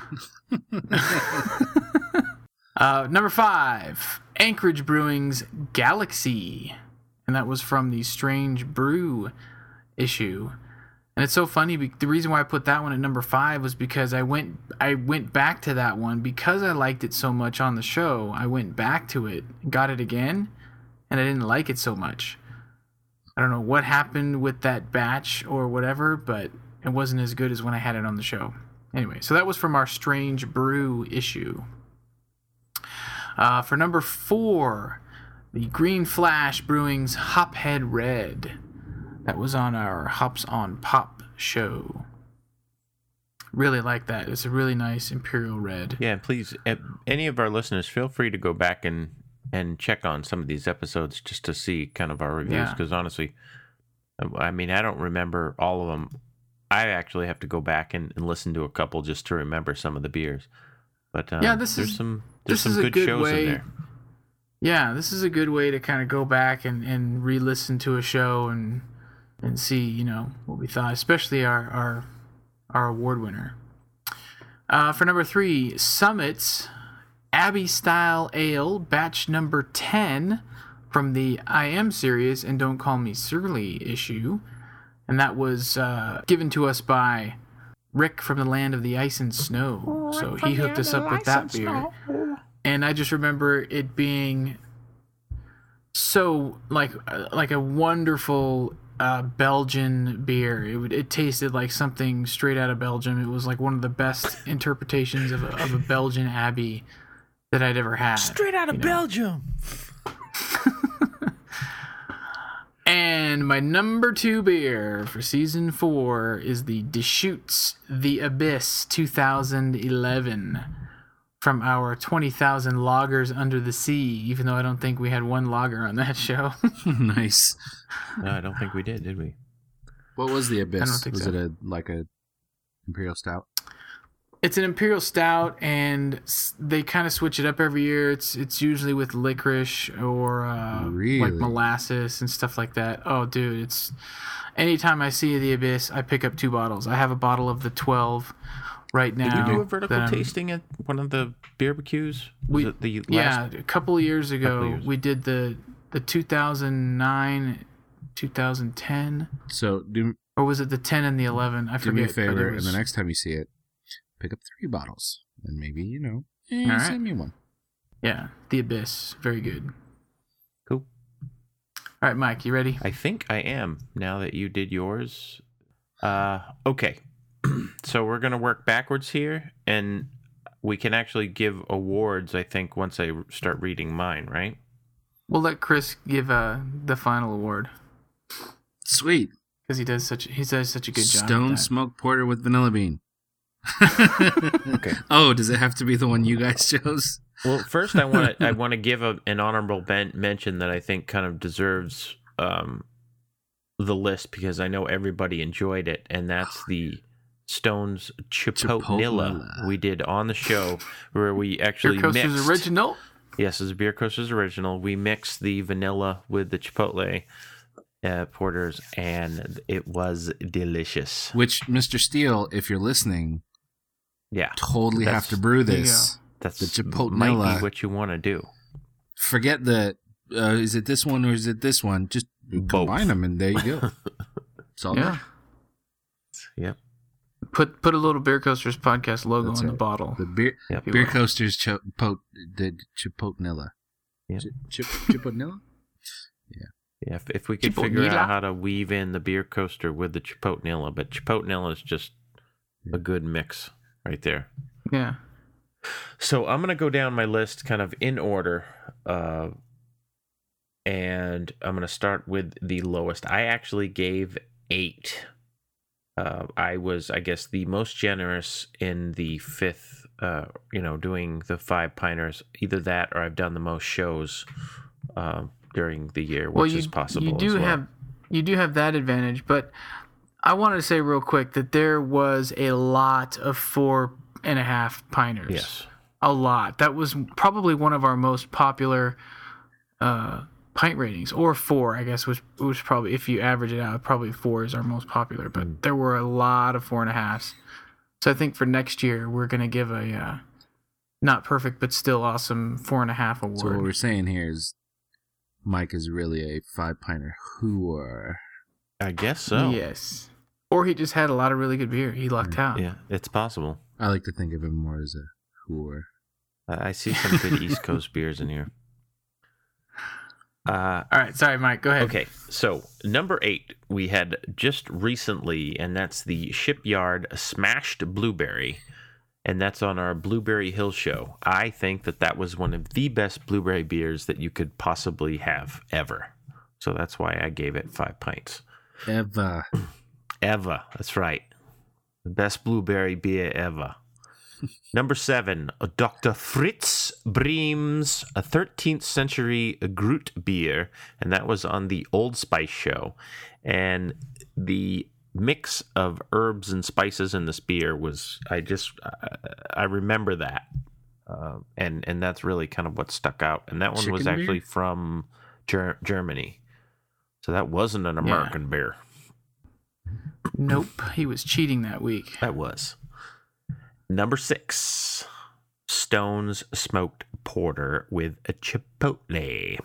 Speaker 1: number 5, Anchorage Brewing's Galaxy, and that was from the Strange Brew issue. And it's so funny. The reason why I put that one at number 5 was because I went back to that one because I liked it so much on the show. I went back to it, got it again, and I didn't like it so much. I don't know what happened with that batch or whatever, but it wasn't as good as when I had it on the show. Anyway, so that was from our Strange Brew issue. For number 4, the Green Flash Brewing's Hophead Red. That was on our Hops on Pop show. Really like that. It's a really nice Imperial Red.
Speaker 2: Yeah, and please, any of our listeners, feel free to go back and check on some of these episodes just to see kind of our reviews.
Speaker 1: Yeah.
Speaker 2: Because honestly, I mean, I don't remember all of them. I actually have to go back and listen to a couple just to remember some of the beers. But
Speaker 1: Yeah,
Speaker 2: there's some
Speaker 1: a
Speaker 2: good
Speaker 1: good
Speaker 2: shows
Speaker 1: way.
Speaker 2: in there.
Speaker 1: Yeah, this is a good way to kind of go back and re-listen to a show and see, you know, what we thought, especially our award winner. For number 3, Summit's Abbey Style Ale, batch number 10 from the I Am Serious and Don't Call Me Surly issue. And that was given to us by Rick from the Land of the Ice and Snow. So he hooked us up with that beer. And I just remember it being so like a wonderful Belgian beer. It tasted like something straight out of Belgium. It was like one of the best interpretations of a Belgian Abbey that I'd ever had.
Speaker 2: Straight out of Belgium.
Speaker 1: And my number 2 beer for season 4 is the Deschutes The Abyss 2011 from our 20,000 Lagers Under the Sea, even though I don't think we had one lager on that show.
Speaker 4: Nice.
Speaker 2: No, I don't think we did we?
Speaker 4: What was the Abyss?
Speaker 1: I don't think
Speaker 4: was
Speaker 1: so.
Speaker 4: it a Imperial Stout?
Speaker 1: It's an Imperial Stout, and they kind of switch it up every year. It's usually with licorice or
Speaker 4: Really?
Speaker 1: like molasses and stuff like that. Oh, dude, it's anytime I see the Abyss, I pick up 2 bottles. I have a bottle of the 12 right now.
Speaker 2: Did you do a vertical
Speaker 1: that I'm-
Speaker 2: tasting at one of the barbecues?
Speaker 1: We-
Speaker 2: Was it the last?
Speaker 1: Yeah, a couple of years ago,
Speaker 2: years.
Speaker 1: we did the 2009, 2010,
Speaker 4: So do
Speaker 1: or was it the 10 and the 11? I
Speaker 4: do
Speaker 1: forget.
Speaker 4: me a
Speaker 1: but
Speaker 4: favor,
Speaker 1: it
Speaker 4: and
Speaker 1: was-
Speaker 4: the next time you see it, pick up 3 bottles, and maybe
Speaker 1: All right.
Speaker 4: send me one.
Speaker 1: Yeah, the Abyss, very good.
Speaker 2: Cool.
Speaker 1: All right, Mike, you ready?
Speaker 2: I think I am now that you did yours. Okay. So we're going to work backwards here, and we can actually give awards, I think, once I start reading mine, right?
Speaker 1: We'll let Chris give the final award
Speaker 4: Sweet.
Speaker 1: because he does such a good job.
Speaker 4: Stone
Speaker 1: at that.
Speaker 4: smoked porter with vanilla bean.
Speaker 2: Okay.
Speaker 4: Oh, does it have to be the one you guys chose?
Speaker 2: Well, first I want to give an honorable mention that I think kind of deserves the list because I know everybody enjoyed it, and that's the Stone's Chipotle we did on the show where we actually
Speaker 1: Beer Coasters
Speaker 2: mixed.
Speaker 1: original.
Speaker 2: Yes, it's a Beer Coasters original. We mixed the vanilla with the Chipotle porters, and it was delicious.
Speaker 4: Which, Mr. Steele, if you're listening,
Speaker 2: Yeah,
Speaker 4: totally
Speaker 2: That's-
Speaker 4: have to brew
Speaker 1: There you
Speaker 4: this.
Speaker 2: that's
Speaker 4: The Chipotle.
Speaker 2: might be what you want to do.
Speaker 4: Forget the, is it this one or is it this one? Just You
Speaker 2: both.
Speaker 4: combine them, and there you go. It's all
Speaker 1: Yeah.
Speaker 2: Yep.
Speaker 1: Put a little Beer Coasters podcast logo
Speaker 4: That's
Speaker 1: on the
Speaker 4: right.
Speaker 1: bottle.
Speaker 4: The beer,
Speaker 2: Yep.
Speaker 4: beer coasters, the Chipotle.
Speaker 2: Yep.
Speaker 4: Chipotle?
Speaker 2: Yeah, if we could figure
Speaker 1: Chipotle.
Speaker 2: out how to weave in the beer coaster with the Chipotle, but Chipotle is just a good mix right there.
Speaker 1: Yeah.
Speaker 2: So I'm going to go down my list kind of in order, and I'm going to start with the lowest. I actually gave 8. I was, I guess, the most generous in the 5th, doing the 5 Piners. Either that or I've done the most shows during the year, which is possible
Speaker 1: You do
Speaker 2: as well.
Speaker 1: you do have that advantage, but I wanted to say real quick that there was a lot of 4.5 Piners.
Speaker 2: Yes.
Speaker 1: A lot. That was probably one of our most popular pint ratings, or 4, I guess, which was probably, if you average it out, probably 4 is our most popular. But there were a lot of 4.5s. So I think for next year we're gonna give a not perfect but still awesome 4.5 award.
Speaker 4: So what we're saying here is Mike is really a 5-pinter whore.
Speaker 2: I guess so.
Speaker 1: Yes. Or he just had a lot of really good beer. He lucked out.
Speaker 2: Yeah, it's possible.
Speaker 4: I like to think of him more as a whore.
Speaker 2: I see some good East Coast beers in here.
Speaker 1: All right, sorry, Mike. Go ahead.
Speaker 2: Okay, so number 8 we had just recently, and that's the Shipyard Smashed Blueberry, and that's on our Blueberry Hill show. I think that was one of the best blueberry beers that you could possibly have ever. So that's why I gave it 5 pints.
Speaker 4: Eva.
Speaker 2: Ever, that's right. The best blueberry beer ever. Number 7, Dr. Fritz Bream's a 13th century Groot beer, and that was on the Old Spice show. And the mix of herbs and spices in this beer was, I remember that. And that's really kind of what stuck out. And that one was
Speaker 4: Chicken beer?
Speaker 2: actually from Germany. So that wasn't an American beer.
Speaker 1: Nope, he was cheating that week.
Speaker 2: That was. Number 6, Stone's Smoked Porter with a Chipotle.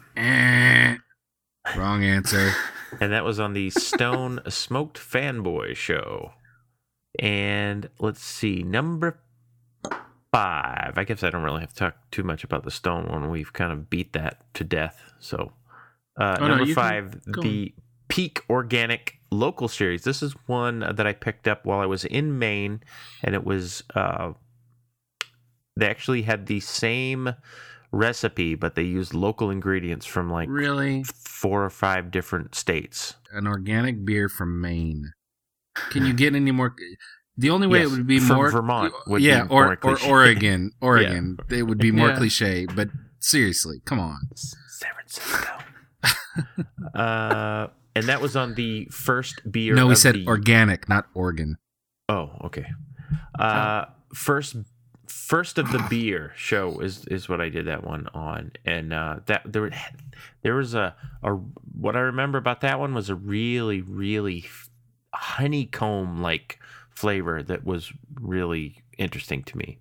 Speaker 4: Wrong answer.
Speaker 2: And that was on the Stone Smoked Fanboy show. And let's see, number 5. I guess I don't really have to talk too much about the Stone one. We've kind of beat that to death. So, number 5, the Peak Organic Local Series. This is one that I picked up while I was in Maine, and it was they actually had the same recipe, but they used local ingredients from like
Speaker 4: Really?
Speaker 2: 4 or 5 different states.
Speaker 4: An organic beer from Maine. Can you get any more? The only way
Speaker 2: Yes,
Speaker 4: it would be
Speaker 2: from
Speaker 4: more
Speaker 2: Vermont would
Speaker 4: yeah,
Speaker 2: be more
Speaker 4: or
Speaker 2: cliche.
Speaker 4: Oregon. It would be more
Speaker 1: Yeah.
Speaker 4: cliche. But seriously, come on.
Speaker 2: San Francisco. And that was on the first beer.
Speaker 4: No, we
Speaker 2: of
Speaker 4: said
Speaker 2: the...
Speaker 4: organic, not Oregon.
Speaker 2: Oh, okay. First of the beer show is what I did that one on, and that there was a what I remember about that one was a really, really honeycomb like flavor that was really interesting to me.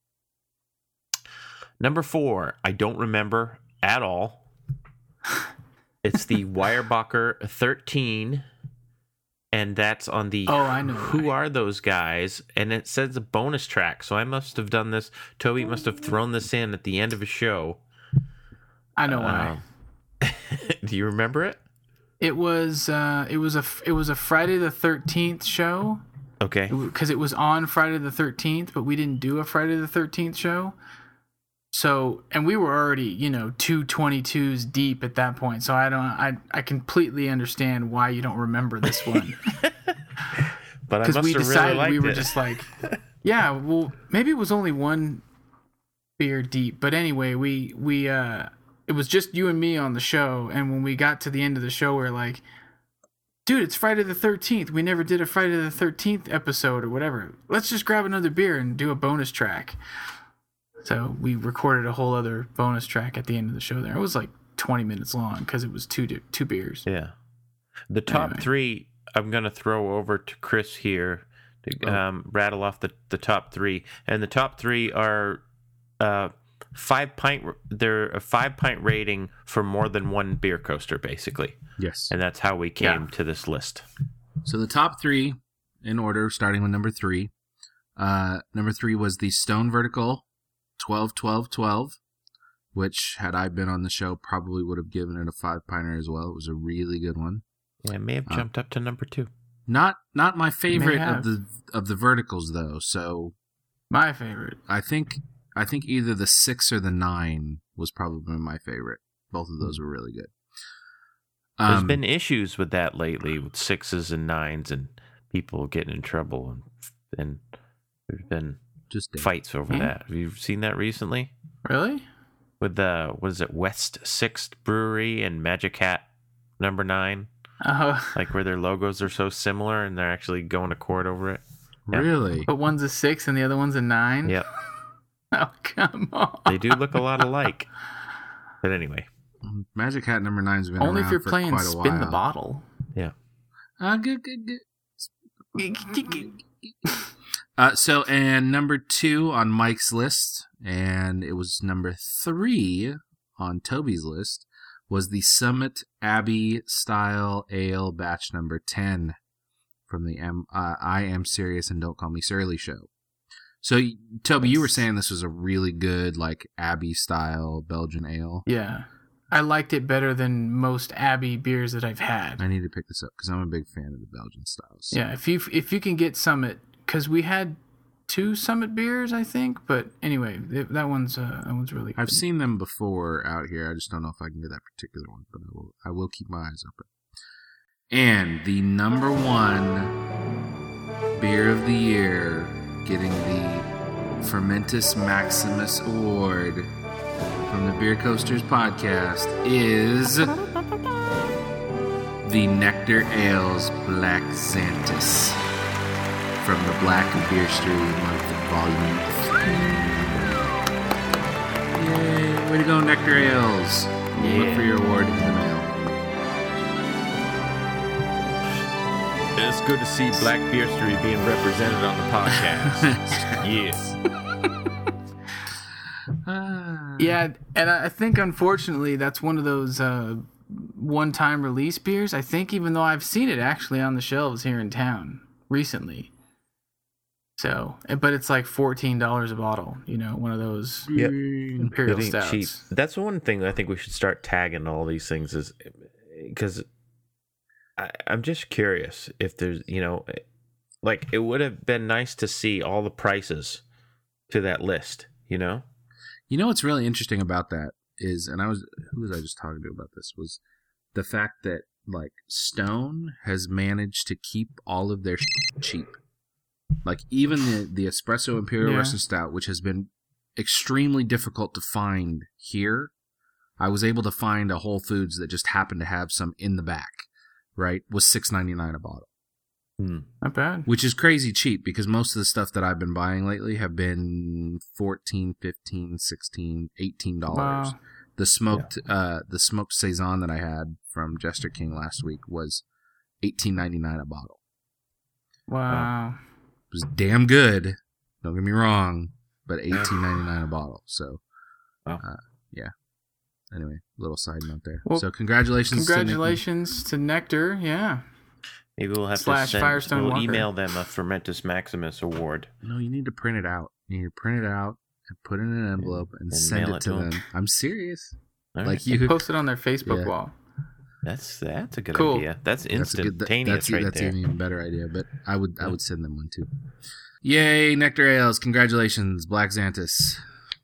Speaker 2: Number 4, I don't remember at all. It's the Weyerbacher 13, and that's on the
Speaker 1: I know
Speaker 2: Who
Speaker 1: why.
Speaker 2: Are Those Guys? And it says a bonus track, so I must have done this. Toby must have thrown this in at the end of a show.
Speaker 1: I know why.
Speaker 2: Do you remember it?
Speaker 1: It was a Friday the 13th show
Speaker 2: Okay.
Speaker 1: because it was on Friday the 13th, but we didn't do a Friday the 13th show. So, and we were already, 222s deep at that point. So I completely understand why you don't remember this one.
Speaker 2: But I
Speaker 1: Because
Speaker 2: must
Speaker 1: we
Speaker 2: have really
Speaker 1: decided
Speaker 2: liked
Speaker 1: we were
Speaker 2: it.
Speaker 1: just like, yeah, well, maybe it was only one beer deep. But anyway, we it was just you and me on the show. And when we got to the end of the show, we were like, dude, it's Friday the 13th. We never did a Friday the 13th episode or whatever. Let's just grab another beer and do a bonus track. So we recorded a whole other bonus track at the end of the show there. It was like 20 minutes long because it was two beers.
Speaker 2: Yeah. The top
Speaker 1: Anyway.
Speaker 2: 3, I'm going to throw over to Chris here to rattle off the top 3. And the top 3 are they're a 5-pint rating for more than one beer coaster, basically.
Speaker 4: Yes.
Speaker 2: And that's how we came to this list.
Speaker 4: So the top 3 in order, starting with number 3. Number 3 was the Stone Vertical 12-12-12, which, had I been on the show, probably would have given it a 5-pinter as well. It was a really good one.
Speaker 2: Yeah, it may have jumped up to number 2.
Speaker 4: Not my favorite of the verticals though. So
Speaker 1: My favorite.
Speaker 4: I think either the 6 or the 9 was probably my favorite. Both of those were really good.
Speaker 2: There's been issues with that lately, with 6s and 9s, and people getting in trouble, and there's been
Speaker 4: just
Speaker 2: fights over that. Have you seen that recently?
Speaker 1: Really?
Speaker 2: With the, what is it, West 6th Brewery and Magic Hat number 9?
Speaker 1: Oh.
Speaker 2: Like where their logos are so similar, and they're actually going to court over it. Yeah.
Speaker 4: Really?
Speaker 1: But one's a 6 and the other one's a 9?
Speaker 2: Yep.
Speaker 1: Oh, come on.
Speaker 2: They do look a lot alike. But anyway.
Speaker 4: Magic Hat number 9's been
Speaker 1: Only
Speaker 4: around
Speaker 1: if you're
Speaker 4: for
Speaker 1: playing
Speaker 4: quite a
Speaker 1: Spin
Speaker 4: while.
Speaker 1: the Bottle.
Speaker 2: Yeah.
Speaker 4: Good. So, and number 2 on Mike's list, and it was number 3 on Toby's list, was the Summit Abbey Style Ale Batch number 10 from the I Am Serious and Don't Call Me Surly show. So, Toby, you were saying this was a really good, like, Abbey style Belgian ale.
Speaker 1: Yeah. I liked it better than most Abbey beers that I've had.
Speaker 4: I need to pick this up because I'm a big fan of the Belgian styles.
Speaker 1: Yeah, if you can get Summit, because we had 2 Summit beers, I think. But anyway, that one's really good.
Speaker 4: I've seen them before out here. I just don't know if I can get that particular one, but I will keep my eyes open. And the number 1 beer of the year, getting the Fermentus Maximus Award from the Beer Coasters podcast, is the Nectar Ales Black Xanthus from the Black Beer Stream Volume 3. Yay! Way to go, Nectar Ales! Look for your award in the mail.
Speaker 2: It's good to see Black Beer Street being represented on the podcast. Yes.
Speaker 1: Yeah, and I think unfortunately that's one of those one-time release beers. I think even though I've seen it actually on the shelves here in town recently. So, but it's like $14 a bottle. You know, one of those Imperial
Speaker 2: It ain't
Speaker 1: stouts.
Speaker 2: cheap. That's one thing I think we should start tagging all these things, is because I'm just curious if there's, you know, like it would have been nice to see all the prices to that list, you know?
Speaker 4: You know what's really interesting about that is, and who was I just talking to about this, was the fact that, like, Stone has managed to keep all of their cheap. Like, even the Espresso Imperial Russian Stout, which has been extremely difficult to find here, I was able to find a Whole Foods that just happened to have some in the back, right, was $6.99 a bottle.
Speaker 1: Not bad.
Speaker 4: Which is crazy cheap, because most of the stuff that I've been buying lately have been $14, $15, $16, $18.
Speaker 1: Wow.
Speaker 4: The smoked saison that I had from Jester King last week was $18.99 a bottle.
Speaker 1: Wow.
Speaker 4: It was damn good. Don't get me wrong, but $18.99 a bottle. So, yeah. Anyway, little side note there.
Speaker 1: Well,
Speaker 4: so congratulations
Speaker 1: to Nectar. Yeah.
Speaker 2: Maybe we'll have
Speaker 1: / Firestone
Speaker 2: we'll
Speaker 1: Walker.
Speaker 2: email them a Fermentus Maximus award.
Speaker 4: No, you need to print it out. You need to print it out and put it in an envelope and send
Speaker 2: mail
Speaker 4: it to them.
Speaker 2: them.
Speaker 4: I'm serious.
Speaker 2: All
Speaker 4: Like
Speaker 2: right.
Speaker 4: you
Speaker 1: Post it on their Facebook
Speaker 4: Yeah.
Speaker 1: wall.
Speaker 2: That's a good
Speaker 1: Cool.
Speaker 2: idea. That's
Speaker 4: That's a good.
Speaker 2: instantaneous
Speaker 4: That's
Speaker 2: there.
Speaker 4: an even better idea. But I would send them one too. Yay, Nectar Ales! Congratulations, Black Xanthus.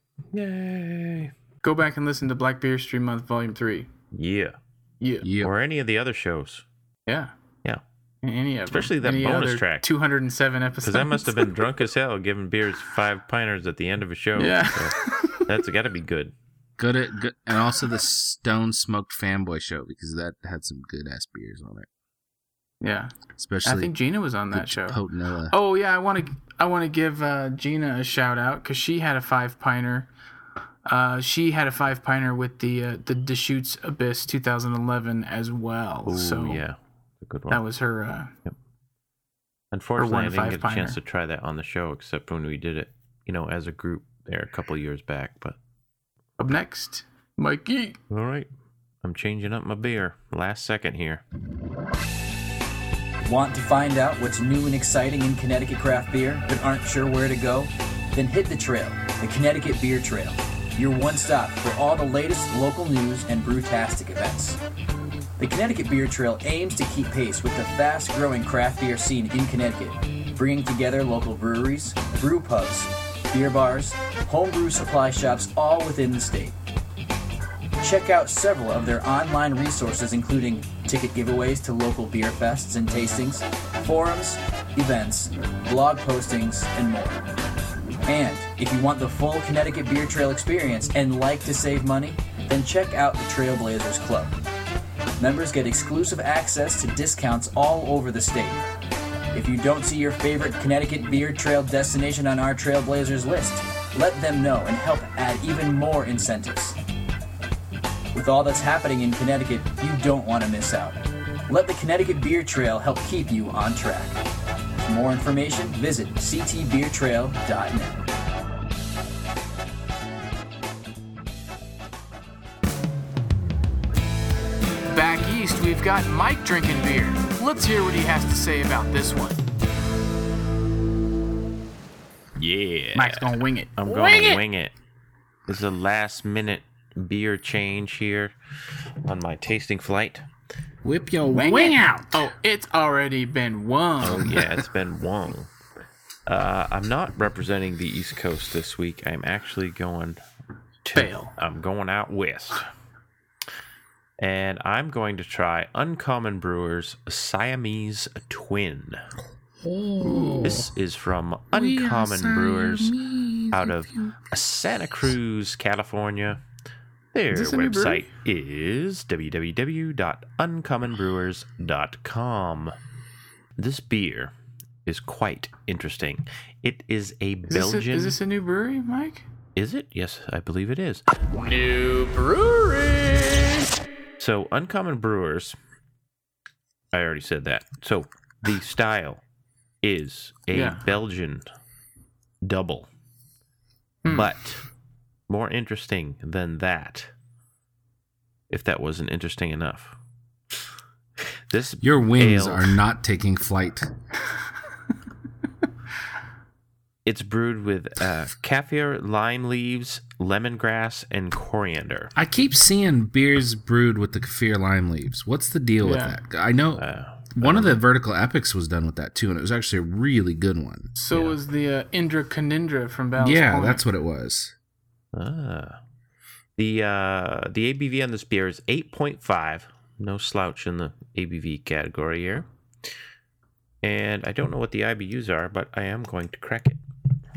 Speaker 2: Yay!
Speaker 1: Go back and listen to Black Beer Stream Month Volume 3.
Speaker 2: Yeah.
Speaker 1: Yeah.
Speaker 4: Yep.
Speaker 2: Or any of the other shows.
Speaker 1: Yeah.
Speaker 2: Yeah.
Speaker 1: Any of
Speaker 2: Especially
Speaker 1: them.
Speaker 2: that
Speaker 1: Any
Speaker 2: bonus
Speaker 1: other
Speaker 2: track.
Speaker 1: 207 episodes.
Speaker 2: Because I must have been drunk as hell giving beers 5-pinters at the end of a show.
Speaker 1: Yeah.
Speaker 2: So that's got to be good.
Speaker 4: Good, and also the Stone Smoked Fanboy show, because that had some good ass beers on it.
Speaker 1: Yeah.
Speaker 4: Especially
Speaker 1: I think Gina was on
Speaker 4: the
Speaker 1: that show.
Speaker 4: Potanilla.
Speaker 1: Oh, yeah. I want to give Gina a shout out because she had a 5-pinter. She had a 5-pinter with the Deschutes Abyss 2011 as well.
Speaker 2: Ooh,
Speaker 1: so
Speaker 2: yeah. A good one.
Speaker 1: that was her.
Speaker 2: Unfortunately, I
Speaker 1: Or
Speaker 2: didn't get a
Speaker 1: 1
Speaker 2: chance
Speaker 1: 5-pinter.
Speaker 2: to try that on the show, except when we did it, you know, as a group there a couple years back. But
Speaker 1: Up next, Mikey.
Speaker 2: All right. I'm changing up my beer. Last second here.
Speaker 8: Want to find out what's new and exciting in Connecticut craft beer but aren't sure where to go? Then hit the trail, the Connecticut Beer Trail, your one stop for all the latest local news and brewtastic events. The Connecticut Beer Trail aims to keep pace with the fast-growing craft beer scene in Connecticut, bringing together local breweries, brew pubs, beer bars, homebrew supply shops, all within the state. Check out several of their online resources, including ticket giveaways to local beer fests and tastings, forums, events, blog postings, and more. And if you want the full Connecticut Beer Trail experience and like to save money, then check out the Trailblazers Club. Members get exclusive access to discounts all over the state. If you don't see your favorite Connecticut Beer Trail destination on our Trailblazers list, let them know and help add even more incentives. With all that's happening in Connecticut, you don't want to miss out. Let the Connecticut Beer Trail help keep you on track. For more information, visit ctbeertrail.net.
Speaker 1: Back east, we've got Mike drinking beer. Let's hear what he has to say about this one.
Speaker 2: Yeah.
Speaker 1: Mike's gonna wing it.
Speaker 2: I'm going to wing it. This is a last minute beer change here on my tasting flight.
Speaker 4: Whip your wing out.
Speaker 1: Oh, it's already been won.
Speaker 2: Oh, yeah, it's been wrong. I'm not representing the East Coast this week. I'm actually going I'm going out west. And I'm going to try Uncommon Brewers Siamese Twin.
Speaker 4: Oh.
Speaker 2: This is from Uncommon Brewers out of Santa Cruz, California. Their website is www.uncommonbrewers.com. This beer is quite interesting. It is a Belgian...
Speaker 1: Is this a new brewery, Mike?
Speaker 2: Is it? Yes, I believe it is.
Speaker 1: New brewery!
Speaker 2: So, Uncommon Brewers... I already said that. So, the style is a Belgian double. But... more interesting than that, if that wasn't interesting enough.
Speaker 4: Your wings are not taking flight.
Speaker 2: It's brewed with kaffir, lime leaves, lemongrass, and coriander.
Speaker 4: I keep seeing beers brewed with the kaffir lime leaves. What's the deal with that? I know one of the Vertical Epics was done with that too, and it was actually a really good one.
Speaker 1: So was the Indra Canindra from Ballast
Speaker 4: Yeah,
Speaker 1: Point.
Speaker 4: that's what it was.
Speaker 2: The ABV on this beer is 8.5. No slouch in the ABV category here. And I don't know what the IBUs are, but I am going to crack it.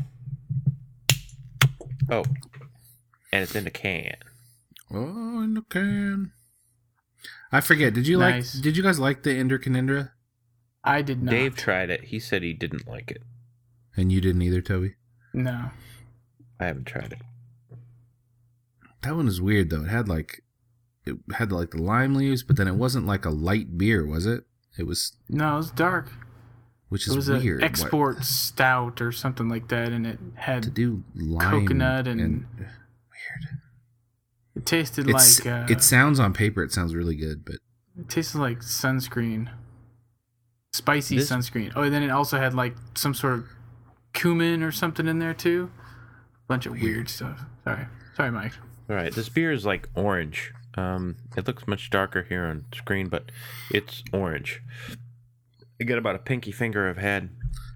Speaker 2: Oh, and it's in a can.
Speaker 4: Oh, in the can. I forget. Did you Did you guys like the Indra Canindra?
Speaker 1: I did not.
Speaker 2: Dave tried it. He said he didn't like it.
Speaker 4: And you didn't either, Toby?
Speaker 1: No.
Speaker 2: I haven't tried it.
Speaker 4: That one is weird though. It had the lime leaves, but then it wasn't like a light beer, was it? It was
Speaker 1: dark.
Speaker 4: Which is
Speaker 1: weird. It was an export stout or something like that, and it had
Speaker 4: to do lime
Speaker 1: coconut and
Speaker 4: weird.
Speaker 1: It tasted
Speaker 4: it sounds on paper. It sounds really good, but
Speaker 1: it tasted like sunscreen, spicy sunscreen. Oh, and then it also had like some sort of cumin or something in there too. Bunch of weird stuff. Sorry, Mike.
Speaker 2: All right, this beer is like orange. It looks much darker here on screen, but it's orange. I get about a pinky finger of head.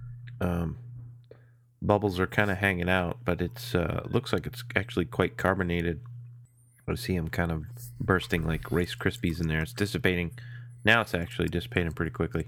Speaker 2: Bubbles are kind of hanging out, but it's looks like it's actually quite carbonated. I see them kind of bursting like Rice Krispies in there. It's dissipating. Now it's actually dissipating pretty quickly.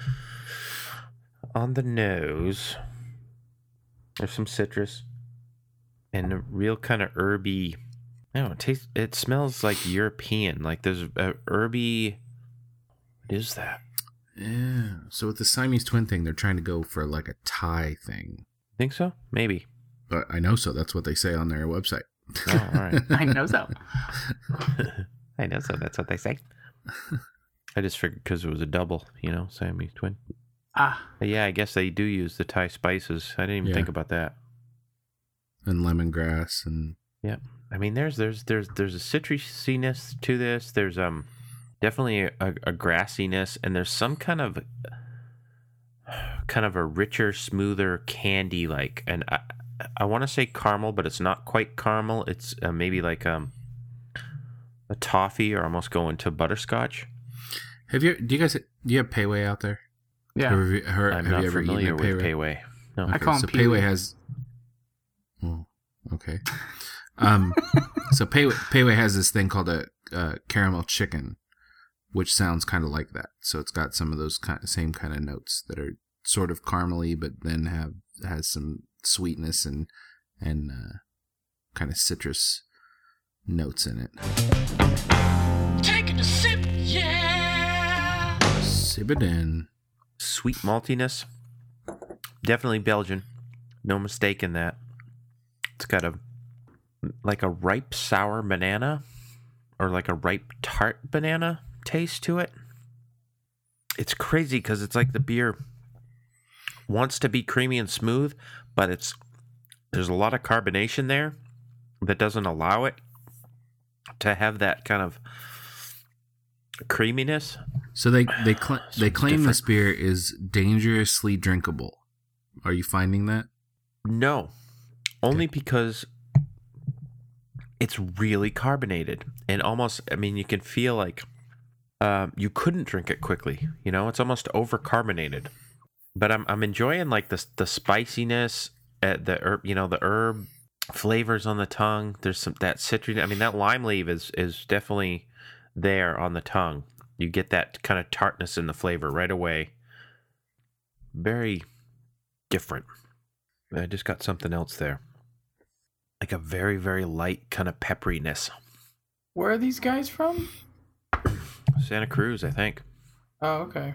Speaker 2: On the nose, there's some citrus and a real kind of herby. I don't know, it smells like European. Like there's a herby. What is that?
Speaker 4: Yeah. So with the Siamese twin thing, they're trying to go for like a Thai thing.
Speaker 2: Think so? Maybe.
Speaker 4: But I know so. That's what they say on their website.
Speaker 2: Oh, all right.
Speaker 1: I know so.
Speaker 2: I know so. That's what they say. I just figured because it was a double, Siamese twin. But yeah, I guess they do use the Thai spices. I didn't even think about that.
Speaker 4: And lemongrass and
Speaker 2: Yeah. I mean, there's a citrusiness to this. There's definitely a grassiness, and there's some kind of a richer, smoother candy like, and I want to say caramel, but it's not quite caramel. It's maybe like a toffee, or almost going to butterscotch.
Speaker 4: Do you have Pei Wei out there?
Speaker 1: Yeah.
Speaker 4: Have you
Speaker 2: not
Speaker 4: ever
Speaker 2: familiar
Speaker 4: eaten
Speaker 2: with Pei Wei. No.
Speaker 1: I call him
Speaker 4: so
Speaker 1: Pei
Speaker 4: Pei
Speaker 1: Wei.
Speaker 4: Wei has. Oh, okay. So Pei Wei has this thing called a caramel chicken, which sounds kind of like that. So it's got some of those same kind of notes that are sort of caramely, but then has some sweetness and kind of citrus notes in it.
Speaker 5: Taking a sip, yeah.
Speaker 4: Sip it in.
Speaker 2: Sweet maltiness. Definitely Belgian. No mistake in that. It's got a ripe sour banana, or like a ripe tart banana taste to it. It's crazy because it's like the beer wants to be creamy and smooth, but there's a lot of carbonation there that doesn't allow it to have that kind of creaminess.
Speaker 4: So they claim this beer is dangerously drinkable. Are you finding that?
Speaker 2: No, only because it's really carbonated, and almost, I mean, you can feel like you couldn't drink it quickly. You know, it's almost over carbonated. But I'm enjoying like the spiciness, the herb flavors on the tongue. There's that citrus. I mean, that lime leaf is definitely there on the tongue. You get that kind of tartness in the flavor right away. Very different. I just got something else there. Like a very, very light kind of pepperiness.
Speaker 1: Where are these guys from?
Speaker 2: Santa Cruz, I think.
Speaker 1: Oh, okay.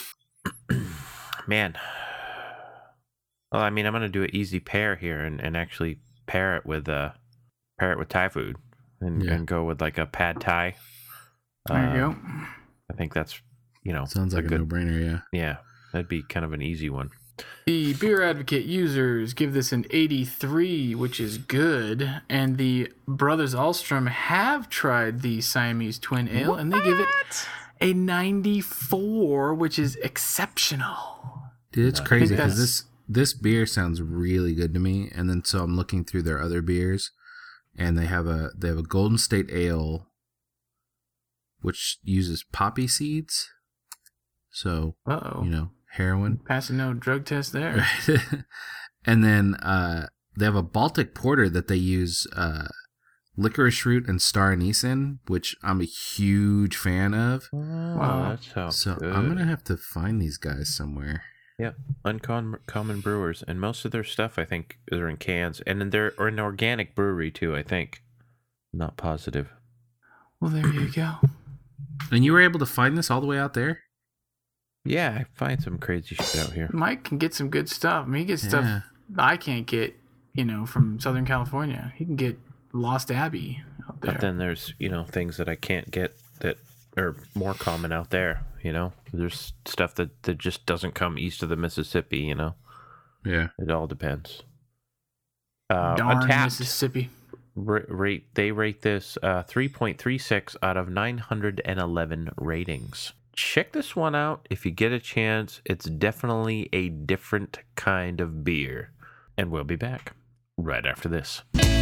Speaker 2: Man. Well, I mean, I'm going to do an easy pair here and actually pair it with Thai food and go with like a pad Thai.
Speaker 1: There you go.
Speaker 2: I think that's,
Speaker 4: Sounds like a no-brainer, yeah.
Speaker 2: Yeah, that'd be kind of an easy one.
Speaker 1: The Beer Advocate users give this an 83, which is good. And the Brothers Ahlstrom have tried the Siamese Twin Ale, and they give it a 94, which is exceptional.
Speaker 4: Dude, it's crazy because this beer sounds really good to me. And then so I'm looking through their other beers, and they have a Golden State Ale, which uses poppy seeds. So, heroin.
Speaker 1: Passing no drug test there.
Speaker 4: Right. And then they have a Baltic Porter that they use licorice root and star anise in, which I'm a huge fan of.
Speaker 2: Wow, that sounds
Speaker 4: so
Speaker 2: good.
Speaker 4: I'm going to have to find these guys somewhere.
Speaker 2: Yeah, Uncommon Brewers. And most of their stuff, I think, are in cans. And then they're an organic brewery, too, I think. Not positive.
Speaker 1: Well, there you go.
Speaker 4: And you were able to find this all the way out there?
Speaker 2: Yeah, I find some crazy shit out here.
Speaker 1: Mike can get some good stuff. I mean, he gets stuff I can't get, from Southern California. He can get Lost Abbey out there.
Speaker 2: But then there's, things that I can't get that are more common out there, There's stuff that just doesn't come east of the Mississippi,
Speaker 4: Yeah.
Speaker 2: It all depends.
Speaker 1: Darn
Speaker 2: Untapped,
Speaker 1: Mississippi.
Speaker 2: They rate this 3.36 out of 911 ratings. Check this one out if you get a chance. It's definitely a different kind of beer. And we'll be back right after this.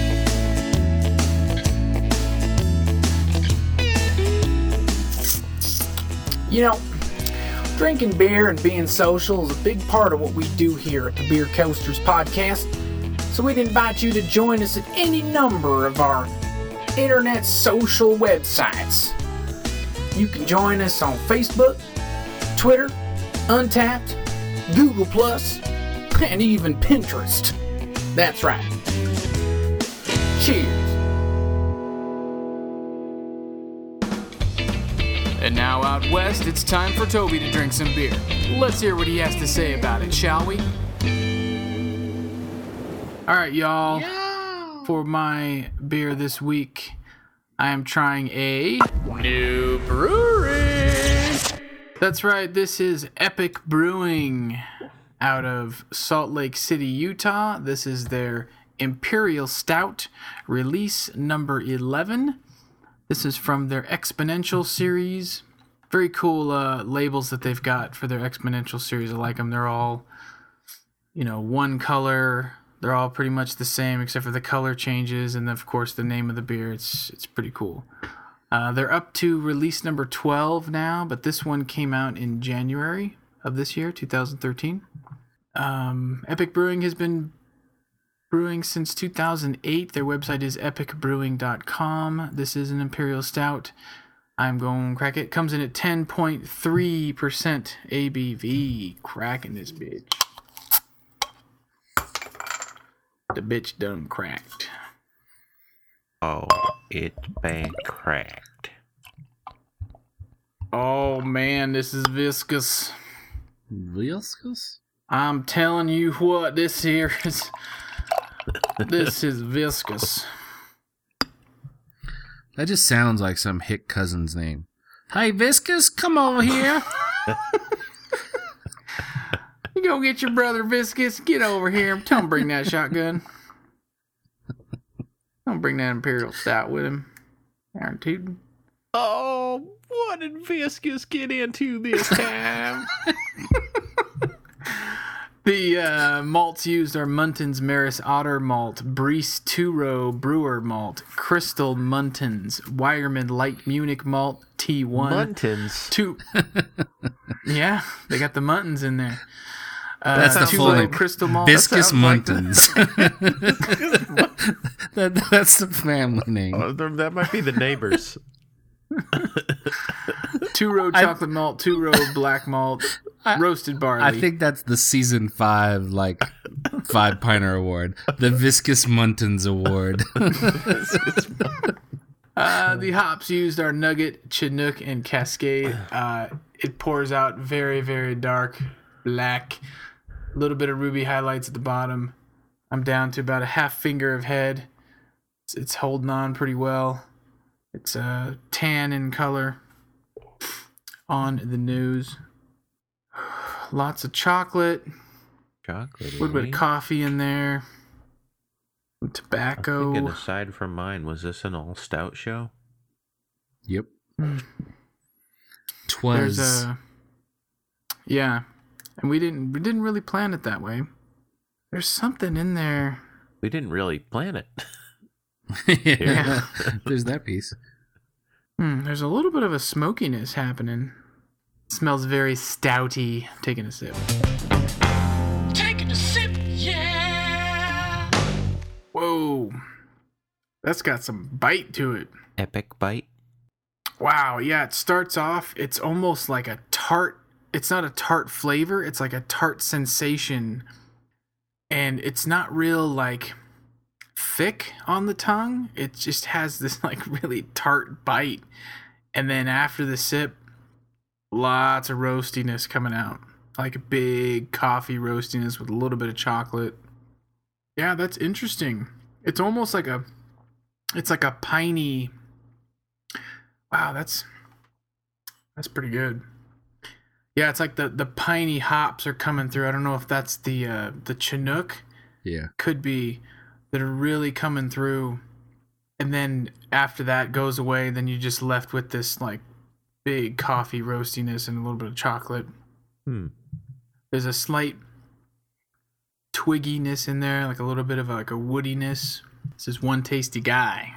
Speaker 9: Drinking beer and being social is a big part of what we do here at the Beer Coasters podcast. So we'd invite you to join us at any number of our internet social websites. You can join us on Facebook, Twitter, Untapped, Google+, and even Pinterest. That's right. Cheers.
Speaker 1: And now out west, it's time for Toby to drink some beer. Let's hear what he has to say about it, shall we? All right, y'all. Yeah. For my beer this week, I am trying a new brewery. That's right, this is Epic Brewing out of Salt Lake City, Utah. This is their Imperial Stout, release number 11. This is from their Exponential series. Very cool labels that they've got for their Exponential series. I like them. They're all, one color. They're all pretty much the same except for the color changes and, of course, the name of the beer. It's pretty cool. They're up to release number 12 now, but this one came out in January of this year, 2013. Epic Brewing has been brewing since 2008. Their website is epicbrewing.com. This is an Imperial Stout. I'm going to crack it. Comes in at 10.3% ABV. Cracking this bitch. The bitch done cracked.
Speaker 2: Oh, it's been cracked.
Speaker 1: Oh, man, this is viscous.
Speaker 4: Viscous?
Speaker 1: I'm telling you what, this here is... This is viscous.
Speaker 4: That just sounds like some hick cousin's name. Hey, Viscous, come over here.
Speaker 1: You go get your brother Viscous. Get over here. Tell him bring that shotgun. Don't bring that Imperial Stout with him. Aaron Tootin.
Speaker 2: Oh, what did Viscous get into this time?
Speaker 1: The malts used are Muntons Maris Otter Malt, Brees Two-Row Brewer Malt, Crystal Muntons, Weyermann Light Munich Malt, T1.
Speaker 2: Muntons?
Speaker 1: Yeah, they got the Muntons in there.
Speaker 4: That's the full name.
Speaker 1: Crystal Malt.
Speaker 4: Viscous Muntons. That's the family name.
Speaker 2: Oh, that might be the neighbors.
Speaker 1: Two-row chocolate malt, two-row black malt, roasted barley.
Speaker 4: I think that's the season 5, Five Piner Award. The Viscous Muntons Award.
Speaker 1: The hops used are Nugget, Chinook, and Cascade. It pours out very, very dark black. A little bit of ruby highlights at the bottom. I'm down to about a half finger of head. It's holding on pretty well. It's tan in color on the nose. Lots of chocolate.
Speaker 2: Chocolate.
Speaker 1: A little bit of coffee in there. Some tobacco.
Speaker 2: I'm thinking aside from mine, was this an all stout show?
Speaker 4: Yep. 'Twas.
Speaker 1: Yeah. And we didn't really plan it that way. There's something in there.
Speaker 2: We didn't really plan it.
Speaker 4: Yeah. There's that piece.
Speaker 1: There's a little bit of a smokiness happening. It smells very stouty. Taking a sip.
Speaker 5: Taking a sip, yeah.
Speaker 1: Whoa. That's got some bite to it.
Speaker 2: Epic bite.
Speaker 1: Wow, yeah, it starts off, it's almost like a tart. It's not a tart flavor, it's like a tart sensation. And it's not real, thick on the tongue. It just has this, really tart bite. And then after the sip, lots of roastiness coming out. Like a big coffee roastiness with a little bit of chocolate. Yeah, that's interesting. It's almost like a piney... Wow, that's pretty good. Yeah, it's like the piney hops are coming through. I don't know if that's the Chinook.
Speaker 4: Yeah.
Speaker 1: Could be, that are really coming through. And then after that goes away, then you're just left with this big coffee roastiness and a little bit of chocolate. There's a slight twigginess in there, a little bit of a woodiness. This is one tasty guy.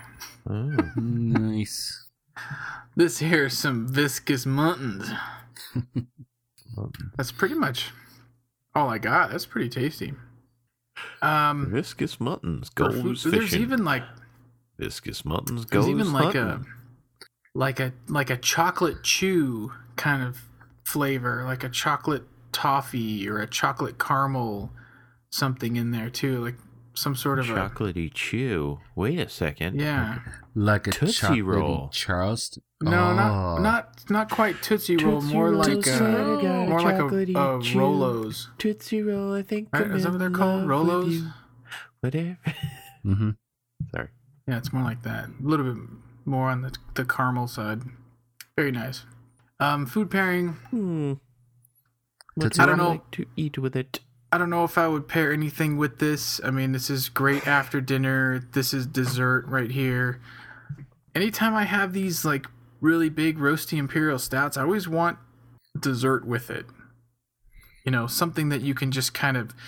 Speaker 4: Nice.
Speaker 1: This here is some Viscous Muntons. That's pretty much all I got. That's pretty tasty.
Speaker 2: Viscous Muntons goes fishing.
Speaker 1: There's even
Speaker 2: Viscous Muntons goes
Speaker 1: there's even
Speaker 2: hunting.
Speaker 1: like a chocolate chew kind of flavor, like a chocolate toffee or a chocolate caramel something in there too, like some sort of
Speaker 2: chocolatey chew. Wait a second.
Speaker 1: Yeah.
Speaker 4: Like a
Speaker 2: Tootsie Roll.
Speaker 4: Charleston.
Speaker 1: No, not quite Tootsie Roll. More like a Rolos.
Speaker 2: Tootsie Roll. I think.
Speaker 1: Right? Is that what they're called? Rolos.
Speaker 2: Whatever.
Speaker 4: Mm-hmm.
Speaker 2: Sorry.
Speaker 1: Yeah, it's more like that. A little bit more on the caramel side. Very nice. Food pairing.
Speaker 2: What
Speaker 1: I don't know.
Speaker 2: like to eat with it?
Speaker 1: I don't know if I would pair anything with this. I mean, this is great after dinner. This is dessert right here. Anytime I have these like really big roasty imperial stouts, I always want dessert with it. You know, something that you can just kind of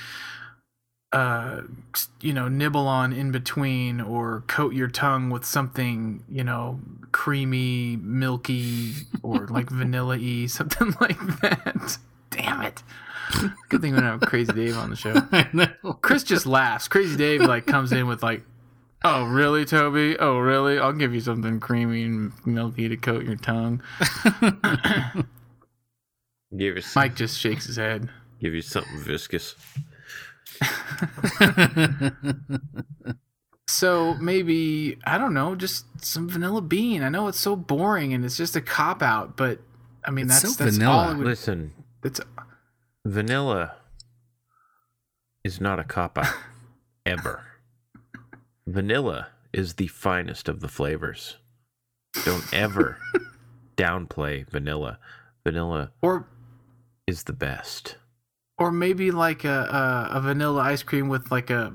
Speaker 1: nibble on in between, or coat your tongue with something, creamy, milky, or like vanilla-y, something like that. Damn it. Good thing we don't have Crazy Dave on the show.
Speaker 4: I know.
Speaker 1: Chris just laughs. Crazy Dave like comes in with like, "Oh, really, Toby? Oh, really? I'll give you something creamy and milky to coat your tongue." Mike just shakes his head.
Speaker 2: Give you something viscous.
Speaker 1: So maybe, I don't know, just some vanilla bean. I know it's so boring and it's just a cop out, but I mean
Speaker 4: It's
Speaker 1: that's
Speaker 4: so
Speaker 1: that's
Speaker 4: vanilla.
Speaker 1: all.
Speaker 2: Listen, vanilla is not a cop out ever. Vanilla is the finest of the flavors. Don't ever downplay vanilla. Vanilla is the best.
Speaker 1: Or maybe like a vanilla ice cream with like a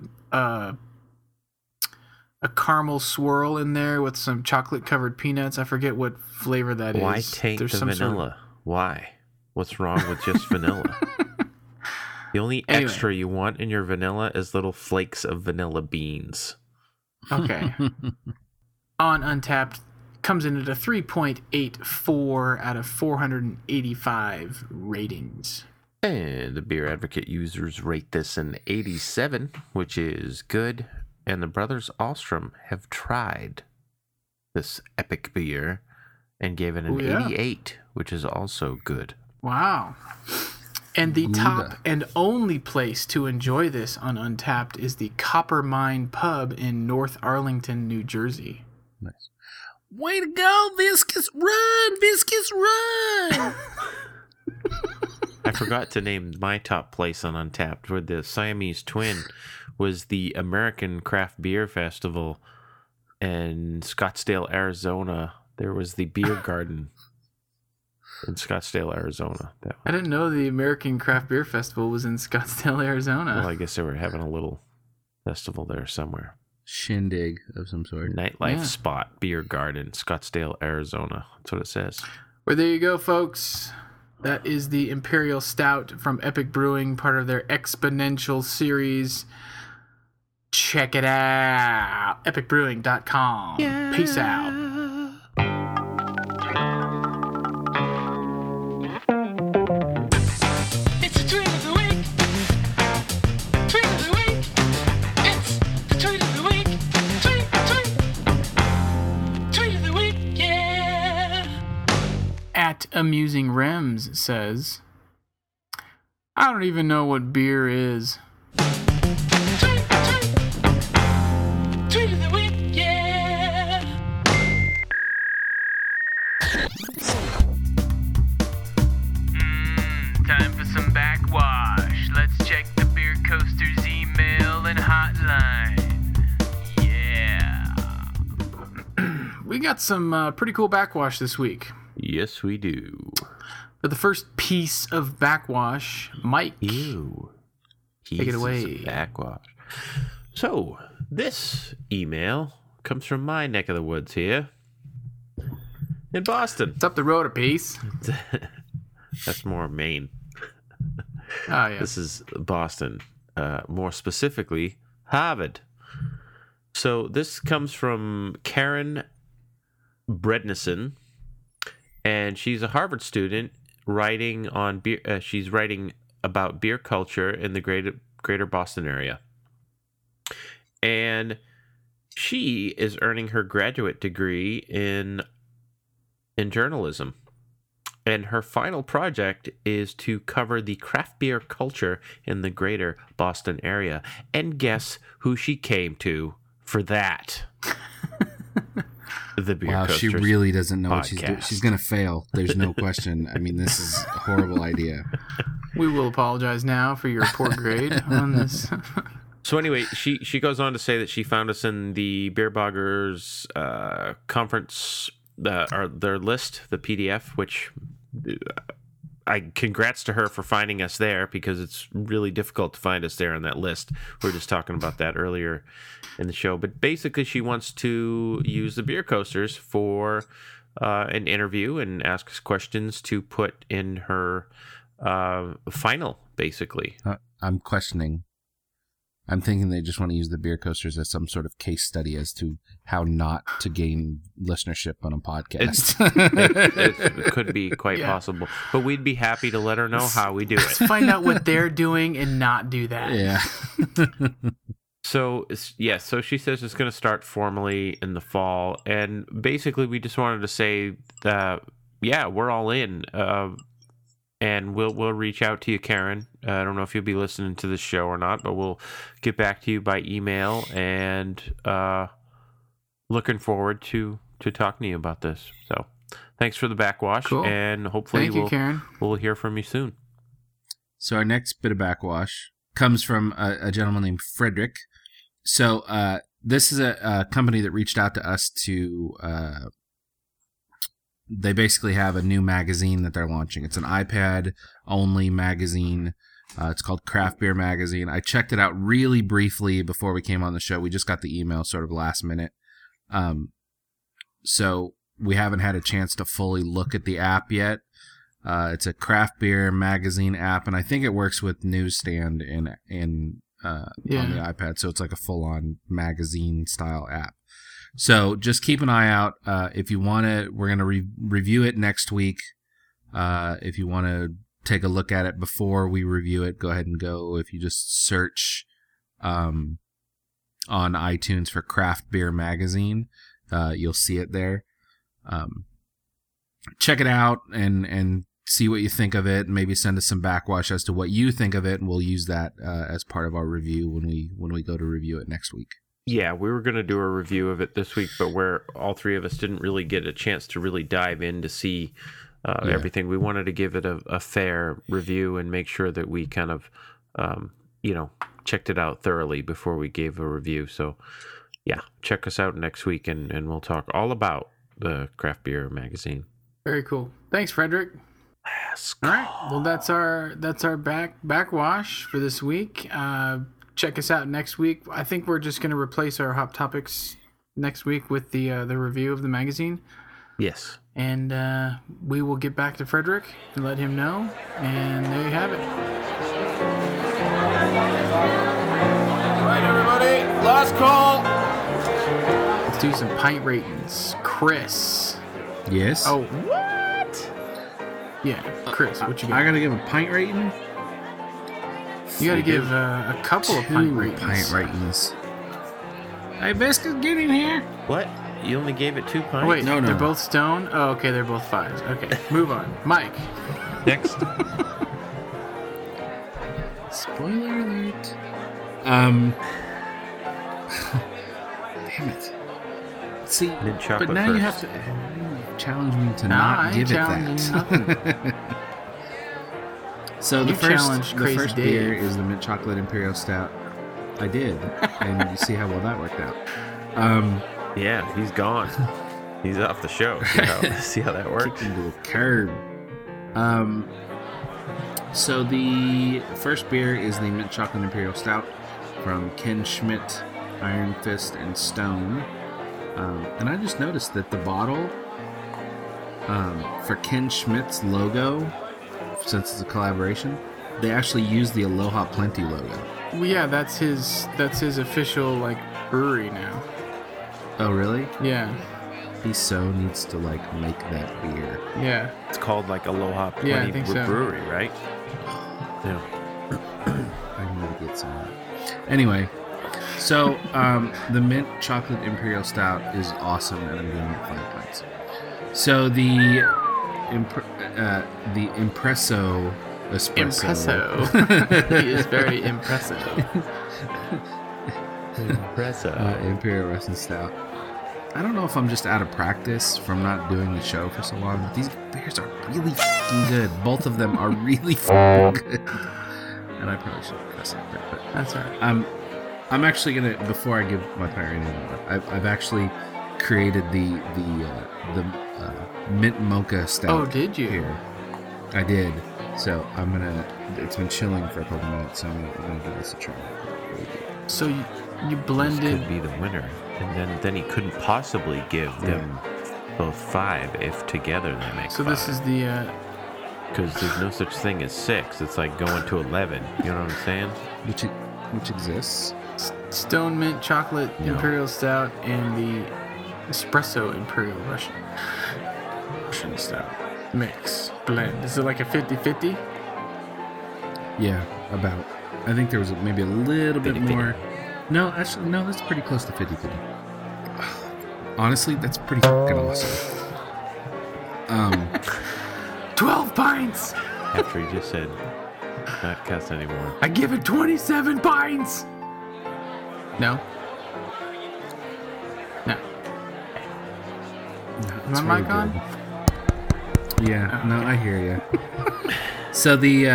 Speaker 1: caramel swirl in there with some chocolate covered peanuts. I forget what flavor that is.
Speaker 2: Why taint
Speaker 1: There's
Speaker 2: the
Speaker 1: some
Speaker 2: vanilla?
Speaker 1: sort of...
Speaker 2: Why? What's wrong with just vanilla? The only extra you want in your vanilla is little flakes of vanilla beans.
Speaker 1: Okay. On Untappd, comes in at a 3.84 out of 485 ratings.
Speaker 2: And the Beer Advocate users rate this an 87, which is good. And the brothers Alstrom have tried this epic beer and gave it an 88, which is also good.
Speaker 1: Wow. And the top and only place to enjoy this on Untappd is the Copper Mine Pub in North Arlington, New Jersey.
Speaker 4: Nice. Way to go, Viscous! Run, Viscous, run!
Speaker 2: I forgot to name my top place on Untappd, where the Siamese twin was the American Craft Beer Festival in Scottsdale, Arizona. There was the Beer Garden in Scottsdale, Arizona.
Speaker 1: I didn't know the American Craft Beer Festival was in Scottsdale, Arizona.
Speaker 2: Well, I guess they were having a little festival there somewhere.
Speaker 4: Shindig of some sort.
Speaker 2: Nightlife spot, Beer Garden, Scottsdale, Arizona. That's what it says.
Speaker 1: Well, there you go, folks. That is the Imperial Stout from Epic Brewing, part of their Exponential series. Check it out. epicbrewing.com. Yeah. Peace out.
Speaker 5: It's the tweet of the week. Tweet of the week. It's the tweet of the week. Tweet of the week. Yeah.
Speaker 1: At Amusing Rems says, "I don't even know what beer is."
Speaker 5: Tweet of the week. Yeah.
Speaker 1: Time for some backwash. Let's check the Beer Coaster's email and hotline. Yeah. We got some pretty cool backwash this week.
Speaker 2: Yes, we do.
Speaker 1: For the first piece of backwash, Mike.
Speaker 2: Ew.
Speaker 1: Take it away.
Speaker 2: Backwash. So, this email comes from my neck of the woods here in Boston.
Speaker 1: It's up the road a piece.
Speaker 2: That's more Maine.
Speaker 1: Oh, yeah.
Speaker 2: This is Boston. More specifically, Harvard. So, this comes from Karen Brednison, and she's a Harvard student writing on beer. She's writing about beer culture in the greater Boston area. And she is earning her graduate degree in journalism. And her final project is to cover the craft beer culture in the greater Boston area. And guess who she came to for that? The Beer
Speaker 4: Wow, she
Speaker 2: Coasters
Speaker 4: really doesn't know what she's doing.
Speaker 2: podcast.
Speaker 4: She's going to fail. There's no question. I mean, this is a horrible idea.
Speaker 1: We will apologize now for your poor grade on this.
Speaker 2: So anyway, she goes on to say that she found us in the Beer Boggers conference, or their list, the PDF, which congrats to her for finding us there, because it's really difficult to find us there on that list. We were just talking about that earlier in the show. But basically, she wants to use the Beer Coasters for an interview and ask us questions to put in her final, basically.
Speaker 4: I'm questioning. I'm thinking they just want to use the Beer Coasters as some sort of case study as to how not to gain listenership on a podcast.
Speaker 2: It could be quite possible. But we'd be happy to let her know how we do
Speaker 1: Let's
Speaker 2: it.
Speaker 1: find out what they're doing and not do that.
Speaker 4: Yeah.
Speaker 2: So she says it's going to start formally in the fall. And basically, we just wanted to say that, we're all in. And we'll reach out to you, Karen. I don't know if you'll be listening to this show or not, but we'll get back to you by email. And looking forward to talking to you about this. So thanks for the backwash.
Speaker 1: Cool.
Speaker 2: And hopefully
Speaker 1: Thank you, Karen.
Speaker 2: we'll hear from you soon.
Speaker 4: So our next bit of backwash comes from a gentleman named Frederick. So this is a company that reached out to us to... they basically have a new magazine that they're launching. It's an iPad-only magazine. It's called Craft Beer Magazine. I checked it out really briefly before we came on the show. We just got the email sort of last minute. So we haven't had a chance to fully look at the app yet. It's a craft beer magazine app, and I think it works with Newsstand on the iPad, so it's like a full-on magazine-style app. So just keep an eye out. If you want to, we're going to review it next week. If you want to take a look at it before we review it, go ahead and go. If you just search on iTunes for Craft Beer Magazine, you'll see it there. Check it out and see what you think of it, and maybe send us some backwash as to what you think of it, and we'll use that as part of our review when we go to review it next week.
Speaker 2: Yeah, we were going to do a review of it this week, but where all three of us didn't really get a chance to really dive in to see everything. We wanted to give it a fair review and make sure that we kind of, checked it out thoroughly before we gave a review. So, check us out next week, and we'll talk all about the Craft Beer Magazine.
Speaker 1: Very cool. Thanks, Frederick. All right. Well, that's our backwash for this week. Check us out next week. I think we're just going to replace our Hot Topics next week with the review of the magazine.
Speaker 2: Yes.
Speaker 1: And we will get back to Frederick and let him know. And there you have it.
Speaker 7: All right, everybody, last call.
Speaker 1: Let's do some pint ratings. Chris.
Speaker 4: Yes?
Speaker 1: Oh, what? Yeah, Chris, what you got?
Speaker 4: I got to give a pint rating?
Speaker 1: You got to give a couple of pint ratings.
Speaker 4: Pint ratings. Hey, Biscuit, get in here.
Speaker 2: What? You only gave it 2 pints?
Speaker 1: Oh, wait,
Speaker 4: No.
Speaker 1: They're both stone? Oh, okay, they're both 5s. Okay, move on. Mike.
Speaker 2: Next.
Speaker 4: Spoiler alert. Damn it. See,
Speaker 2: Mint chocolate
Speaker 4: but now you have
Speaker 2: first.
Speaker 4: to challenge me to
Speaker 1: Nah, I
Speaker 4: not
Speaker 1: ain't
Speaker 4: give it
Speaker 1: challenging
Speaker 4: that. So
Speaker 1: You
Speaker 4: the
Speaker 1: challenged Crazy
Speaker 4: first
Speaker 1: Dave.
Speaker 4: beer is the Mint Chocolate Imperial Stout. I did, and you see how well that worked out.
Speaker 2: Yeah, he's gone. He's off the show. See how that works?
Speaker 4: Kicked into the curb. So the first beer is the Mint Chocolate Imperial Stout from Ken Schmidt, Iron Fist, and Stone. And I just noticed that the bottle for Ken Schmidt's logo, since it's a collaboration, they actually use the Aloha Plenty logo.
Speaker 1: Well, yeah, that's his official brewery now.
Speaker 4: Oh, really?
Speaker 1: Yeah,
Speaker 4: He so needs to make that beer.
Speaker 1: yeah.
Speaker 2: It's called Aloha Plenty
Speaker 1: Yeah, I think so.
Speaker 2: Brewery, right? Yeah.
Speaker 4: I need to get some. Anyway, so the Mint Chocolate Imperial Stout is awesome, and I'm giving it 5 pints. So the Impresso Espresso.
Speaker 1: Impresso. He is very impressive.
Speaker 4: Imperial Russian Stout. I don't know if I'm just out of practice from not doing the show for so long, but these beers are really fucking good. Both of them are really fucking good. And I probably should press like that, but
Speaker 1: That's all right.
Speaker 4: I'm actually gonna, before I give my pint rating, I've actually created the mint mocha stout.
Speaker 1: Oh, did you?
Speaker 4: Here. I did. So it's been chilling for a couple minutes, so I'm gonna give this a try.
Speaker 1: So you
Speaker 2: This
Speaker 1: blended.
Speaker 2: could be the winner. And then he couldn't possibly give them both 5 if together they make 5.
Speaker 1: So this is the.
Speaker 2: Because there's no such thing as 6. It's like going to 11. You know what I'm saying?
Speaker 4: Which exists.
Speaker 1: Stone Mint Chocolate
Speaker 2: No.
Speaker 1: Imperial Stout and the Espresso Imperial Russian Stout mix blend. Is it like a 50-50?
Speaker 4: Yeah, about. I think there was maybe a little bit
Speaker 2: 50-50.
Speaker 4: more. No, actually, no, that's pretty close to 50-50. Honestly, that's pretty fucking awesome.
Speaker 1: 12 pints!
Speaker 2: After he just said, not cuss anymore.
Speaker 1: I give it 27 pints! No? No.
Speaker 4: It's
Speaker 1: Am I mic
Speaker 4: really
Speaker 1: on?
Speaker 4: good. Yeah,
Speaker 1: Oh,
Speaker 4: no,
Speaker 1: okay.
Speaker 4: I hear you. So the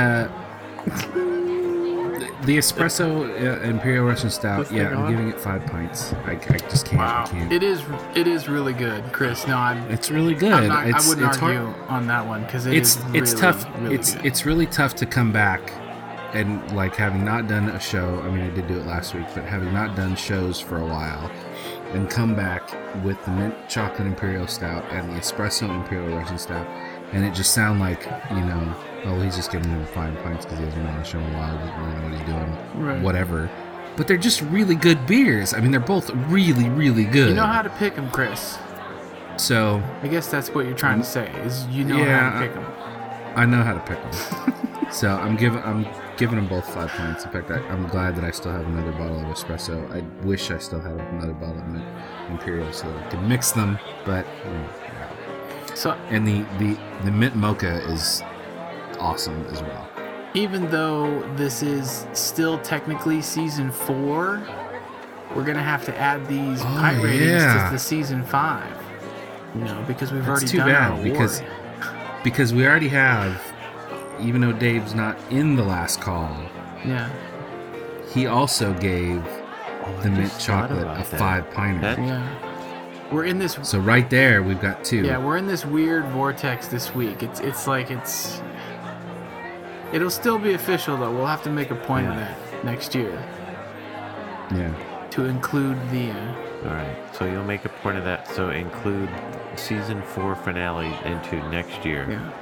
Speaker 4: espresso Imperial Russian Stout,
Speaker 2: What's
Speaker 4: yeah,
Speaker 2: that
Speaker 4: I'm
Speaker 2: on?
Speaker 4: giving it 5 pints. I just can't. I can't.
Speaker 1: It is really good, Chris. No,
Speaker 4: It's really good.
Speaker 1: I'm not,
Speaker 4: it's,
Speaker 1: I wouldn't
Speaker 4: it's
Speaker 1: argue
Speaker 4: hard.
Speaker 1: on that one because
Speaker 4: It's
Speaker 1: really,
Speaker 4: tough.
Speaker 1: Really
Speaker 4: it's
Speaker 1: good.
Speaker 4: it's really tough to come back and like having not done a show. I mean, I did do it last week, but having not done shows for a while, and come back with the mint chocolate Imperial Stout and the espresso Imperial Russian Stout, and it just sound like, you know, oh, he's just giving them 5 pints because he hasn't been on the show in a while, doesn't really know what he's doing,
Speaker 1: Right.
Speaker 4: whatever. But they're just really good beers. I mean, they're both really, really good.
Speaker 1: You know how to pick them, Chris.
Speaker 4: So
Speaker 1: I guess that's what you're trying to say is you know
Speaker 4: Yeah,
Speaker 1: how to pick them.
Speaker 4: I know how to pick them. So I'm giving them both 5 pints. In fact, I'm glad that I still have another bottle of espresso. I wish I still had another bottle of mint Imperial so that I could mix them. But
Speaker 1: So
Speaker 4: and the mint mocha is awesome as well.
Speaker 1: even though this is still technically season 4, we're gonna have to add these pint ratings
Speaker 4: yeah.
Speaker 1: to the season 5. You know, because we've
Speaker 4: That's
Speaker 1: already
Speaker 4: too
Speaker 1: done our
Speaker 4: bad
Speaker 1: award.
Speaker 4: because we already have, even though Dave's not in the last call,
Speaker 1: Yeah.
Speaker 4: he also gave the mint
Speaker 2: just thought
Speaker 4: chocolate
Speaker 2: about
Speaker 4: a
Speaker 2: that.
Speaker 4: 5 pinter.
Speaker 2: That-
Speaker 1: Yeah. We're in this
Speaker 4: So right there, we've got 2.
Speaker 1: Yeah, we're in this weird vortex this week. It's like it'll still be official though. We'll have to make a point of that next year
Speaker 4: Yeah.
Speaker 1: to include the
Speaker 2: All right. So you'll make a point of that. So include season 4 finale into next year.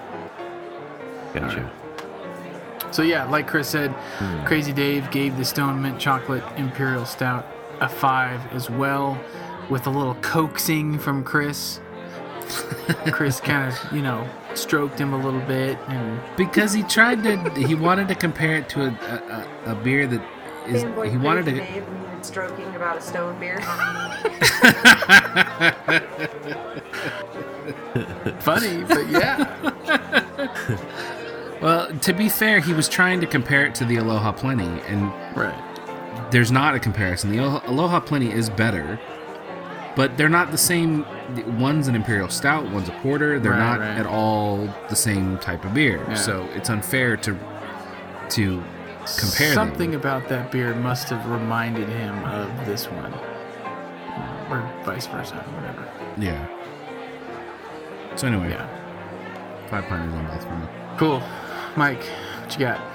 Speaker 1: yeah.
Speaker 2: Gotcha.
Speaker 1: So yeah, like Chris said, Crazy Dave gave the Stone Mint Chocolate Imperial Stout a 5 as well, with a little coaxing from Chris. Chris kind of, you know, stroked him a little bit, and
Speaker 4: Because he wanted to compare it to a beer that is,
Speaker 10: Fanboy
Speaker 4: he wanted
Speaker 10: Crazy
Speaker 4: to,
Speaker 10: Dave when you were stroking about a stone beer.
Speaker 1: funny, but yeah,
Speaker 4: well, to be fair, he was trying to compare it to the Aloha Plenty, and
Speaker 1: right.
Speaker 4: there's not a comparison. The Aloha Plenty is better, but they're not the same. One's an Imperial Stout, one's a porter. They're
Speaker 1: Right,
Speaker 4: not
Speaker 1: right.
Speaker 4: at all the same type of beer,
Speaker 1: Yeah.
Speaker 4: so it's unfair to compare
Speaker 1: Something
Speaker 4: them.
Speaker 1: about that beer must have reminded him of this one, or vice versa, whatever.
Speaker 4: Yeah. So anyway,
Speaker 1: Yeah,
Speaker 4: 5 pinters on both for me.
Speaker 1: cool. Mike, what you got?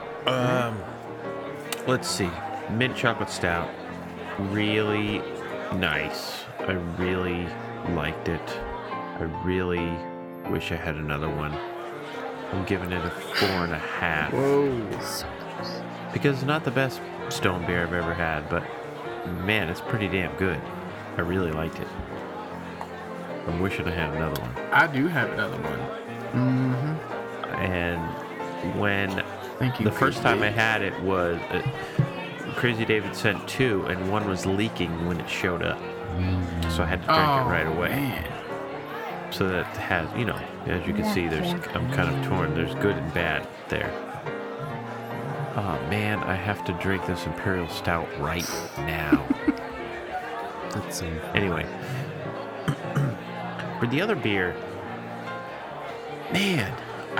Speaker 2: Let's see. Mint chocolate stout. Really nice. I really liked it. I really wish I had another one. I'm giving it a 4.5.
Speaker 1: Whoa.
Speaker 2: Because it's not the best stone beer I've ever had, but man, it's pretty damn good. I really liked it. I'm wishing I had another one.
Speaker 1: I do have another one. Mm-hmm.
Speaker 2: And when
Speaker 1: Thank you.
Speaker 2: the first
Speaker 1: Crazy
Speaker 2: time I
Speaker 1: Dave.
Speaker 2: had it was Crazy David sent 2, and one was leaking when it showed up, so I had to drink it right away.
Speaker 1: Man.
Speaker 2: So that has, you know, as you can see, I'm kind of torn. There's good and bad there. Oh man, I have to drink this Imperial Stout right now.
Speaker 4: That's
Speaker 2: Anyway, for the other beer, man,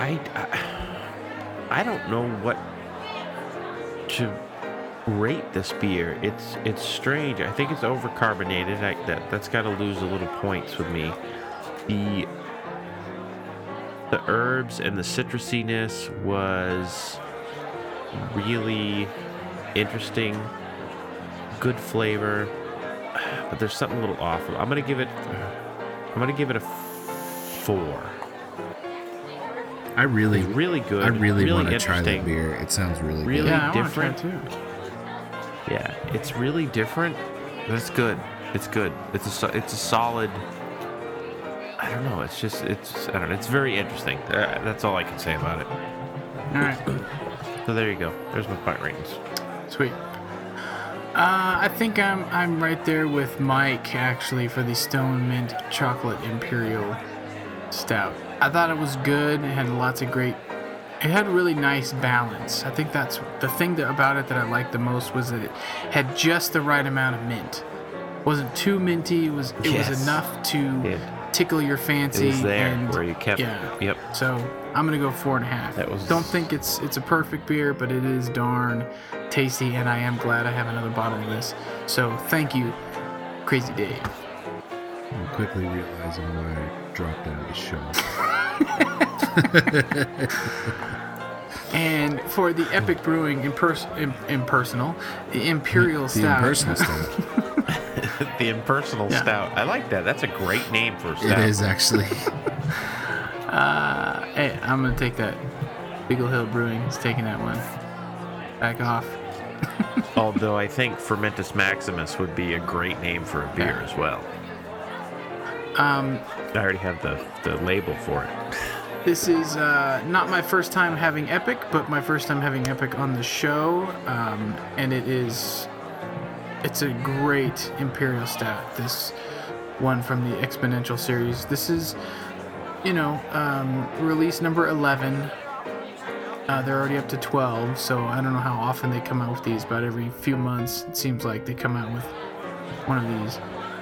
Speaker 2: I don't know what to rate this beer. It's strange. I think it's overcarbonated. That's got to lose a little points with me. The herbs and the citrusiness was really interesting. Good flavor, but there's something a little off. I'm gonna give it a 4.
Speaker 4: Really
Speaker 2: good.
Speaker 4: I really want to try
Speaker 2: interesting.
Speaker 4: that beer. It sounds really
Speaker 2: Really
Speaker 4: good.
Speaker 9: Yeah, I wanna
Speaker 2: different.
Speaker 9: try it too.
Speaker 2: Yeah, it's really different, but it's good. It's good. It's a solid. I don't know. I don't know. It's very interesting. That's all I can say about it.
Speaker 9: All right.
Speaker 2: So there you go. There's my pint ratings.
Speaker 9: Sweet. I think I'm right there with Mike actually for the Stone Mint Chocolate Imperial Stout. I thought it was good. It had lots of great. It had a really nice balance. I think that's the thing about it that I liked the most was that it had just the right amount of mint. It wasn't too minty. It was enough to tickle your fancy.
Speaker 2: It was there
Speaker 9: and,
Speaker 2: where you kept.
Speaker 9: Yeah.
Speaker 2: Yep.
Speaker 9: So I'm gonna go 4.5.
Speaker 2: That was-
Speaker 9: Don't think it's a perfect beer, but it is darn tasty, and I am glad I have another bottle of this. So thank you, Crazy Dave.
Speaker 4: I'm quickly realizing why I dropped out of the show.
Speaker 9: And for the Epic Brewing Impersonal, the Imperial
Speaker 4: The
Speaker 9: Stout.
Speaker 4: impersonal stout.
Speaker 2: The impersonal
Speaker 9: Yeah.
Speaker 2: stout. I like that. That's a great name for a
Speaker 4: It
Speaker 2: stout.
Speaker 4: is actually.
Speaker 9: Hey, I'm gonna take that. Beagle Hill Brewing is taking that one. Back off.
Speaker 2: Although I think Fermentus Maximus would be a great name for a beer as well. I already have the label for it.
Speaker 9: This is not my first time having Epic, but my first time having Epic on the show, and it's a great Imperial Stout. This one from the Exponential series. This is, release number 11. They're already up to 12, so I don't know how often they come out with these, but every few months it seems like they come out with one of these.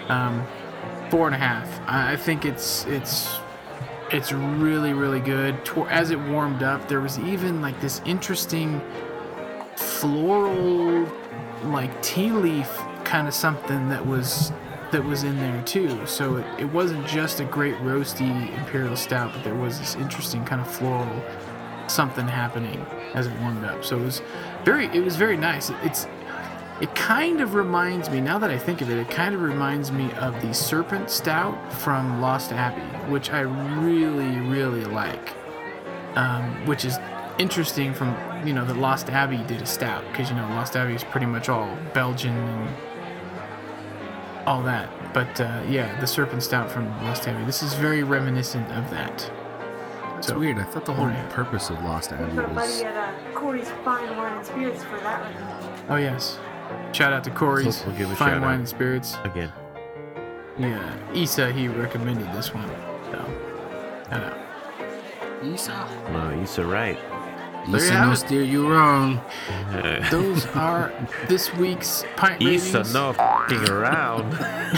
Speaker 9: 4.5. I think it's really, really good. As it warmed up, there was even like this interesting floral, like tea leaf kind of something that was in there too. So it wasn't just a great roasty Imperial Stout, but there was this interesting kind of floral something happening as it warmed up. So it was very nice. It kind of reminds me, now that I think of it, it kind of reminds me of the Serpent Stout from Lost Abbey, which I really, really like. Which is interesting from, that Lost Abbey did a stout, because, Lost Abbey is pretty much all Belgian and all that. But, the Serpent Stout from Lost Abbey, this is very reminiscent of that.
Speaker 4: It's weird. I thought the whole purpose of Lost Abbey
Speaker 10: Put a
Speaker 4: was.
Speaker 10: buddy at Corey's Fine Wine and Spirits for that one.
Speaker 9: Oh, yes. Shout out to Corey's
Speaker 2: We'll give a
Speaker 9: Fine
Speaker 2: shout
Speaker 9: Wine
Speaker 2: out.
Speaker 9: and Spirits.
Speaker 2: Again.
Speaker 9: Yeah, Issa, he recommended this one. So, shout out.
Speaker 4: Isa.
Speaker 2: No, Issa right.
Speaker 9: There you
Speaker 4: Isa
Speaker 9: have
Speaker 4: no
Speaker 9: it.
Speaker 4: steer you wrong.
Speaker 9: Those are this week's pint ratings.
Speaker 2: Issa no f***ing around.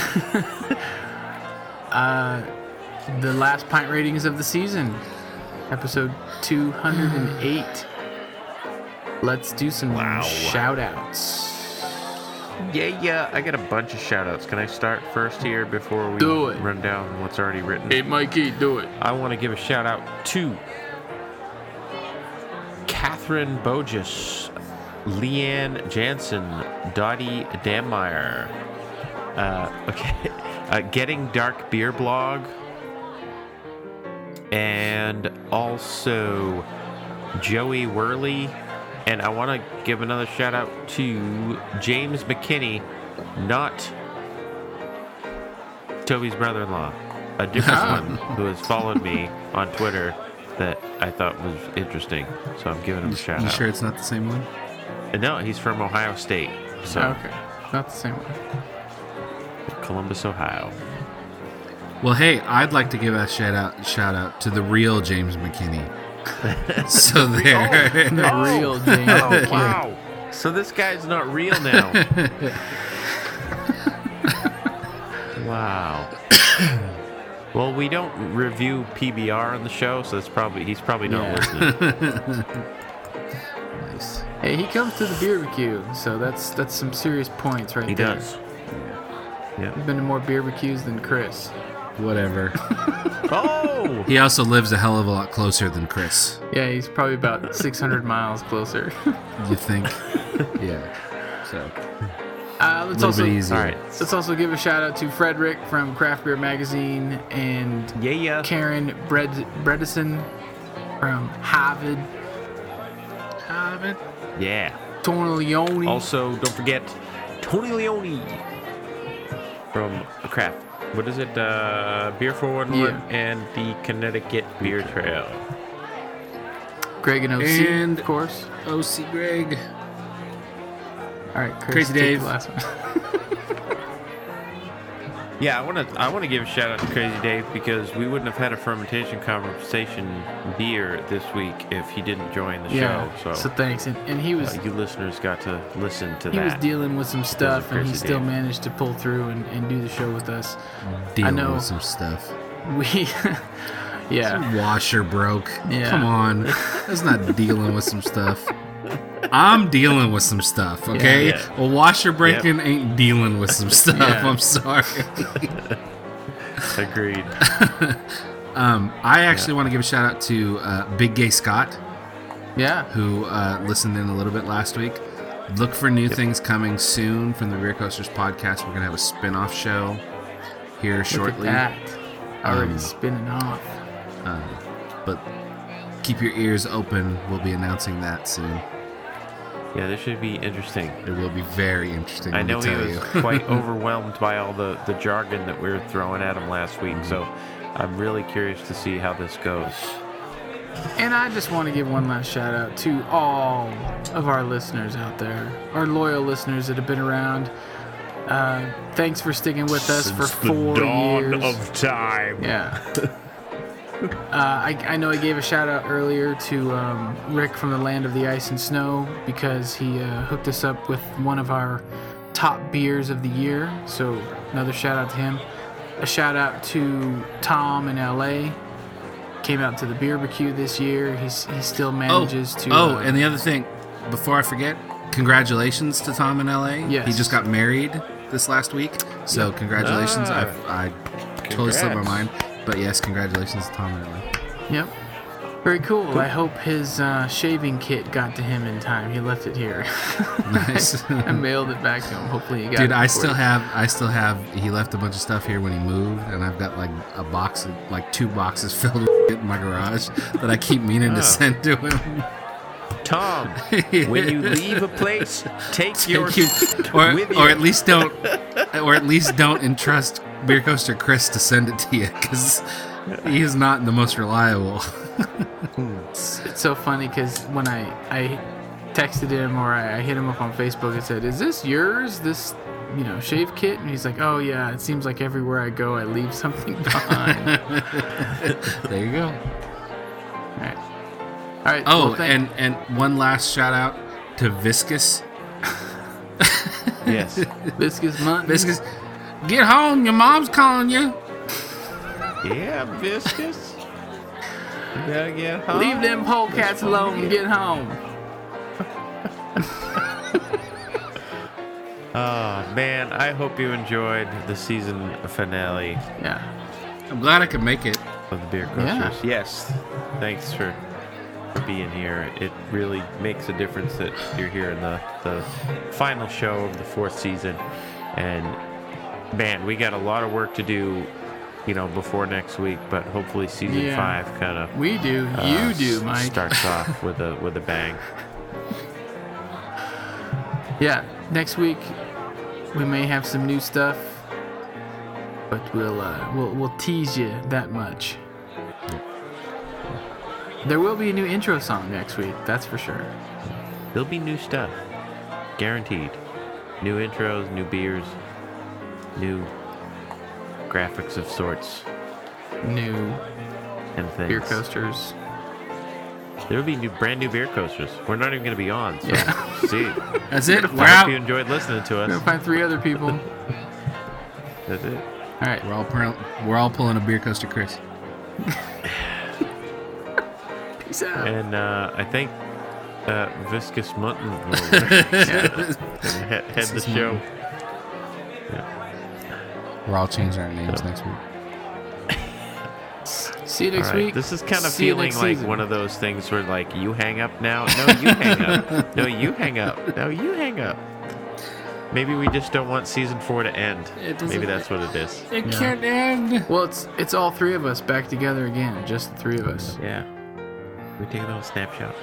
Speaker 9: The last pint ratings of the season. Episode 208. Let's do some shout outs.
Speaker 2: Yeah. I got a bunch of shout outs. Can I start first here before we
Speaker 9: Do it.
Speaker 2: run down what's already written?
Speaker 9: Hey, Mikey, do it.
Speaker 2: I want to give a shout out to Catherine Bogus, Leanne Jansen, Dottie Dammeyer, Getting Dark Beer Blog, and also Joey Worley. And I want to give another shout out to James McKinney, not Toby's brother-in-law, a different one who has followed me on Twitter that I thought was interesting. So I'm giving him a shout
Speaker 4: You
Speaker 2: out.
Speaker 4: sure it's not the same one?
Speaker 2: No, he's from Ohio State. So
Speaker 9: Okay, not the same one.
Speaker 2: Columbus, Ohio.
Speaker 4: Well, hey, I'd like to give a shout out to the real James McKinney. So there.
Speaker 9: The real James.
Speaker 2: Oh, wow. So this guy's not real now. Wow. Well, we don't review PBR on the show, so he's probably not listening.
Speaker 4: Nice.
Speaker 9: Hey, he comes to the beer review, so that's some serious points right
Speaker 2: He
Speaker 9: there.
Speaker 2: does.
Speaker 9: I've been to more beer reviews than Chris.
Speaker 4: Whatever.
Speaker 2: Oh!
Speaker 4: He also lives a hell of a lot closer than Chris.
Speaker 1: Yeah, he's probably about 600 miles closer.
Speaker 4: You think? Yeah. So,
Speaker 1: Let's
Speaker 4: a little
Speaker 1: also
Speaker 4: bit easier.
Speaker 2: All right.
Speaker 1: let's also give a shout out to Frederick from Craft Beer Magazine and
Speaker 2: Yeah.
Speaker 1: Karen Bredesen from Harvard.
Speaker 2: Yeah.
Speaker 1: Tony Leone.
Speaker 2: Also, don't forget Tony Leone from Craft. What is it? Beer 411
Speaker 1: Yeah.
Speaker 2: and the Connecticut Beer Trail.
Speaker 1: Greg and OC,
Speaker 4: And-
Speaker 1: of course.
Speaker 4: OC Greg.
Speaker 1: All right, Chris,
Speaker 4: Crazy
Speaker 1: take
Speaker 4: Dave.
Speaker 1: the last one.
Speaker 2: Yeah, I want to give a shout out to Crazy Dave because we wouldn't have had a fermentation conversation beer this week if he didn't join the
Speaker 1: Yeah.
Speaker 2: show.
Speaker 1: So thanks, and he was
Speaker 2: You listeners got to listen to
Speaker 1: he
Speaker 2: that.
Speaker 1: was dealing with some stuff, and he
Speaker 2: Crazy
Speaker 1: still
Speaker 2: Dave.
Speaker 1: managed to pull through and do the show with us.
Speaker 4: Dealing
Speaker 1: know.
Speaker 4: with some stuff.
Speaker 1: We, yeah,
Speaker 4: Washer broke.
Speaker 1: Yeah.
Speaker 4: Come on. That's not dealing with some stuff. I'm dealing with some stuff, okay?
Speaker 2: Yeah.
Speaker 4: Well, washer breaking ain't dealing with some stuff.
Speaker 1: Yeah.
Speaker 4: I'm sorry.
Speaker 2: Agreed.
Speaker 4: I actually want to give a shout out to Big Gay Scott,
Speaker 1: yeah.
Speaker 4: who listened in a little bit last week. Look for new things coming soon from the Beer Coasters podcast. We're going to have a spin-off show here shortly.
Speaker 1: Look at that. Already spinning off.
Speaker 4: But keep your ears open. We'll be announcing that soon.
Speaker 2: Yeah, this should be interesting.
Speaker 4: It will be very interesting.
Speaker 2: I
Speaker 4: let me
Speaker 2: know he
Speaker 4: tell
Speaker 2: was
Speaker 4: you.
Speaker 2: quite overwhelmed by all the jargon that we were throwing at him last week, so I'm really curious to see how this goes.
Speaker 1: And I just want to give one last shout out to all of our listeners out there, our loyal listeners that have been around. Thanks for sticking with us for 4 years.
Speaker 2: of time.
Speaker 1: Yeah. I know I gave a shout out earlier to Rick from the Land of the Ice and Snow because he hooked us up with one of our top beers of the year. So another shout out to him. A shout out to Tom in LA. Came out to the Beerbarbecue this year. He still manages to.
Speaker 4: And the other thing, before I forget, congratulations to Tom in LA.
Speaker 1: Yes.
Speaker 4: He just got married this last week. So congratulations. I totally slipped my mind. But yes, congratulations to Tom in LA.
Speaker 1: Yep. Very cool. I hope his shaving kit got to him in time. He left it here.
Speaker 4: Nice.
Speaker 1: I mailed it back to him. Hopefully he got it.
Speaker 4: Dude, I
Speaker 1: before
Speaker 4: still have, he left a bunch of stuff here when he moved, and I've got like a box, like 2 boxes filled with shit in my garage that I keep meaning to send to him.
Speaker 2: Tom, when you leave a place, take your with you.
Speaker 4: Or at least don't entrust Beer Coaster Chris to send it to you, because he is not the most reliable.
Speaker 1: It's so funny because when I texted him or I hit him up on Facebook and said, "Is this yours? This shave kit?" And he's like, "Oh yeah, it seems like everywhere I go, I leave something behind."
Speaker 4: There you go.
Speaker 1: All right.
Speaker 4: Oh,
Speaker 1: well,
Speaker 4: and one last shout out to Viscous.
Speaker 2: Yes.
Speaker 1: Viscous Muntins.
Speaker 4: Viscous, get home. Your mom's calling you.
Speaker 2: Yeah, Viscous. You gotta get home.
Speaker 1: Leave them polecats alone and get home.
Speaker 2: Oh, man, I hope you enjoyed the season finale
Speaker 1: Yeah.
Speaker 4: I'm glad I could make it.
Speaker 2: of the Beer Coasters. Yes. Thanks for being here. It really makes a difference that you're here in the final show of the 4th season. And, man, we got a lot of work to do, before next week, but hopefully season 5 kind of
Speaker 1: We do. You do, Mike.
Speaker 2: starts off with a bang.
Speaker 1: Yeah. Next week we may have some new stuff, but we'll tease you that much. There will be a new intro song next week. That's for sure.
Speaker 2: There'll be new stuff. Guaranteed. New intros, new beers, new graphics of sorts
Speaker 1: New
Speaker 2: and things.
Speaker 1: beer coasters.
Speaker 2: There'll be brand new beer coasters. We're not even going to be on, so see.
Speaker 4: That's it. We're
Speaker 2: I hope
Speaker 4: out.
Speaker 2: you enjoyed listening to
Speaker 1: We're gonna
Speaker 2: us.
Speaker 1: find 3 other people.
Speaker 2: That's it.
Speaker 1: All right.
Speaker 4: We're all pulling a Beer Coaster Chris.
Speaker 1: Peace out.
Speaker 2: And I think Viscous Mutton will head the show.
Speaker 4: We're all changing our names next week.
Speaker 1: See you next
Speaker 2: All right.
Speaker 1: week.
Speaker 2: This is kind of
Speaker 1: See you
Speaker 2: feeling
Speaker 1: next
Speaker 2: like
Speaker 1: season.
Speaker 2: one of those things where, like, you hang up now. No, you hang up. No, you hang up. No, you hang up. Maybe we just don't want season 4 to end. Maybe that's what it is.
Speaker 4: It can't end.
Speaker 1: Well, it's all three of us back together again. Just the three of us.
Speaker 2: Yeah. We take a little snapshot.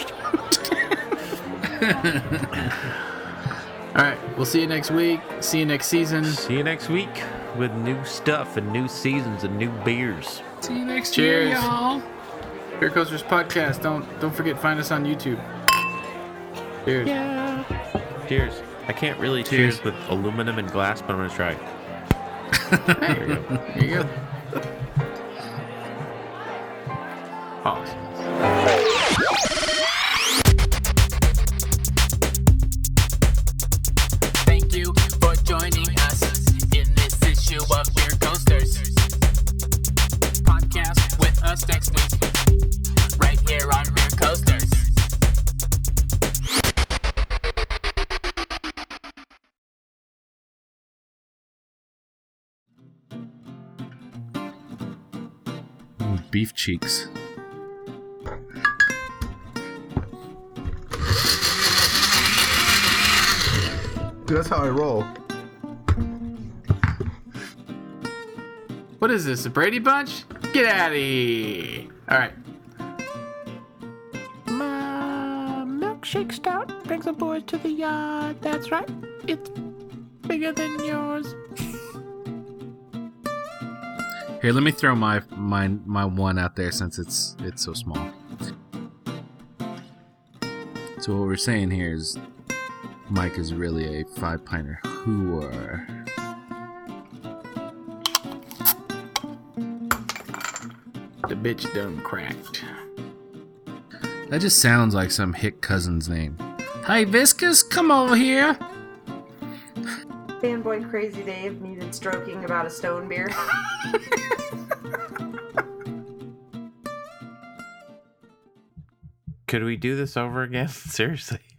Speaker 1: All right. We'll see you next week. See you next season.
Speaker 2: See you next week with new stuff and new seasons and new beers.
Speaker 4: See you next year,
Speaker 1: Cheers.
Speaker 4: y'all.
Speaker 1: Beer Coasters Podcast. Don't forget, find us on YouTube. Cheers.
Speaker 2: Cheers. I can't really cheers with aluminum and glass, but I'm going to try. There you go.
Speaker 1: Here you go. Pause.
Speaker 11: Thank you for joining us in this issue of Beer Coasters. Podcast with us next week, right here on Beer Coasters.
Speaker 4: Beef cheeks.
Speaker 3: Dude, that's how I roll.
Speaker 1: What is this? A Brady Bunch? Get out of here! All right.
Speaker 11: My milkshake stout brings the boys to the yard. That's right. It's bigger than yours.
Speaker 4: Here, let me throw my one out there since it's so small. So what we're saying here is Mike is really a 5-pinter whore.
Speaker 1: The bitch done cracked.
Speaker 4: That just sounds like some hick cousin's name. Hey, Viscous, come over here.
Speaker 10: Fanboy Crazy Dave needed stroking about a stone beer.
Speaker 2: Could we do this over again? Seriously.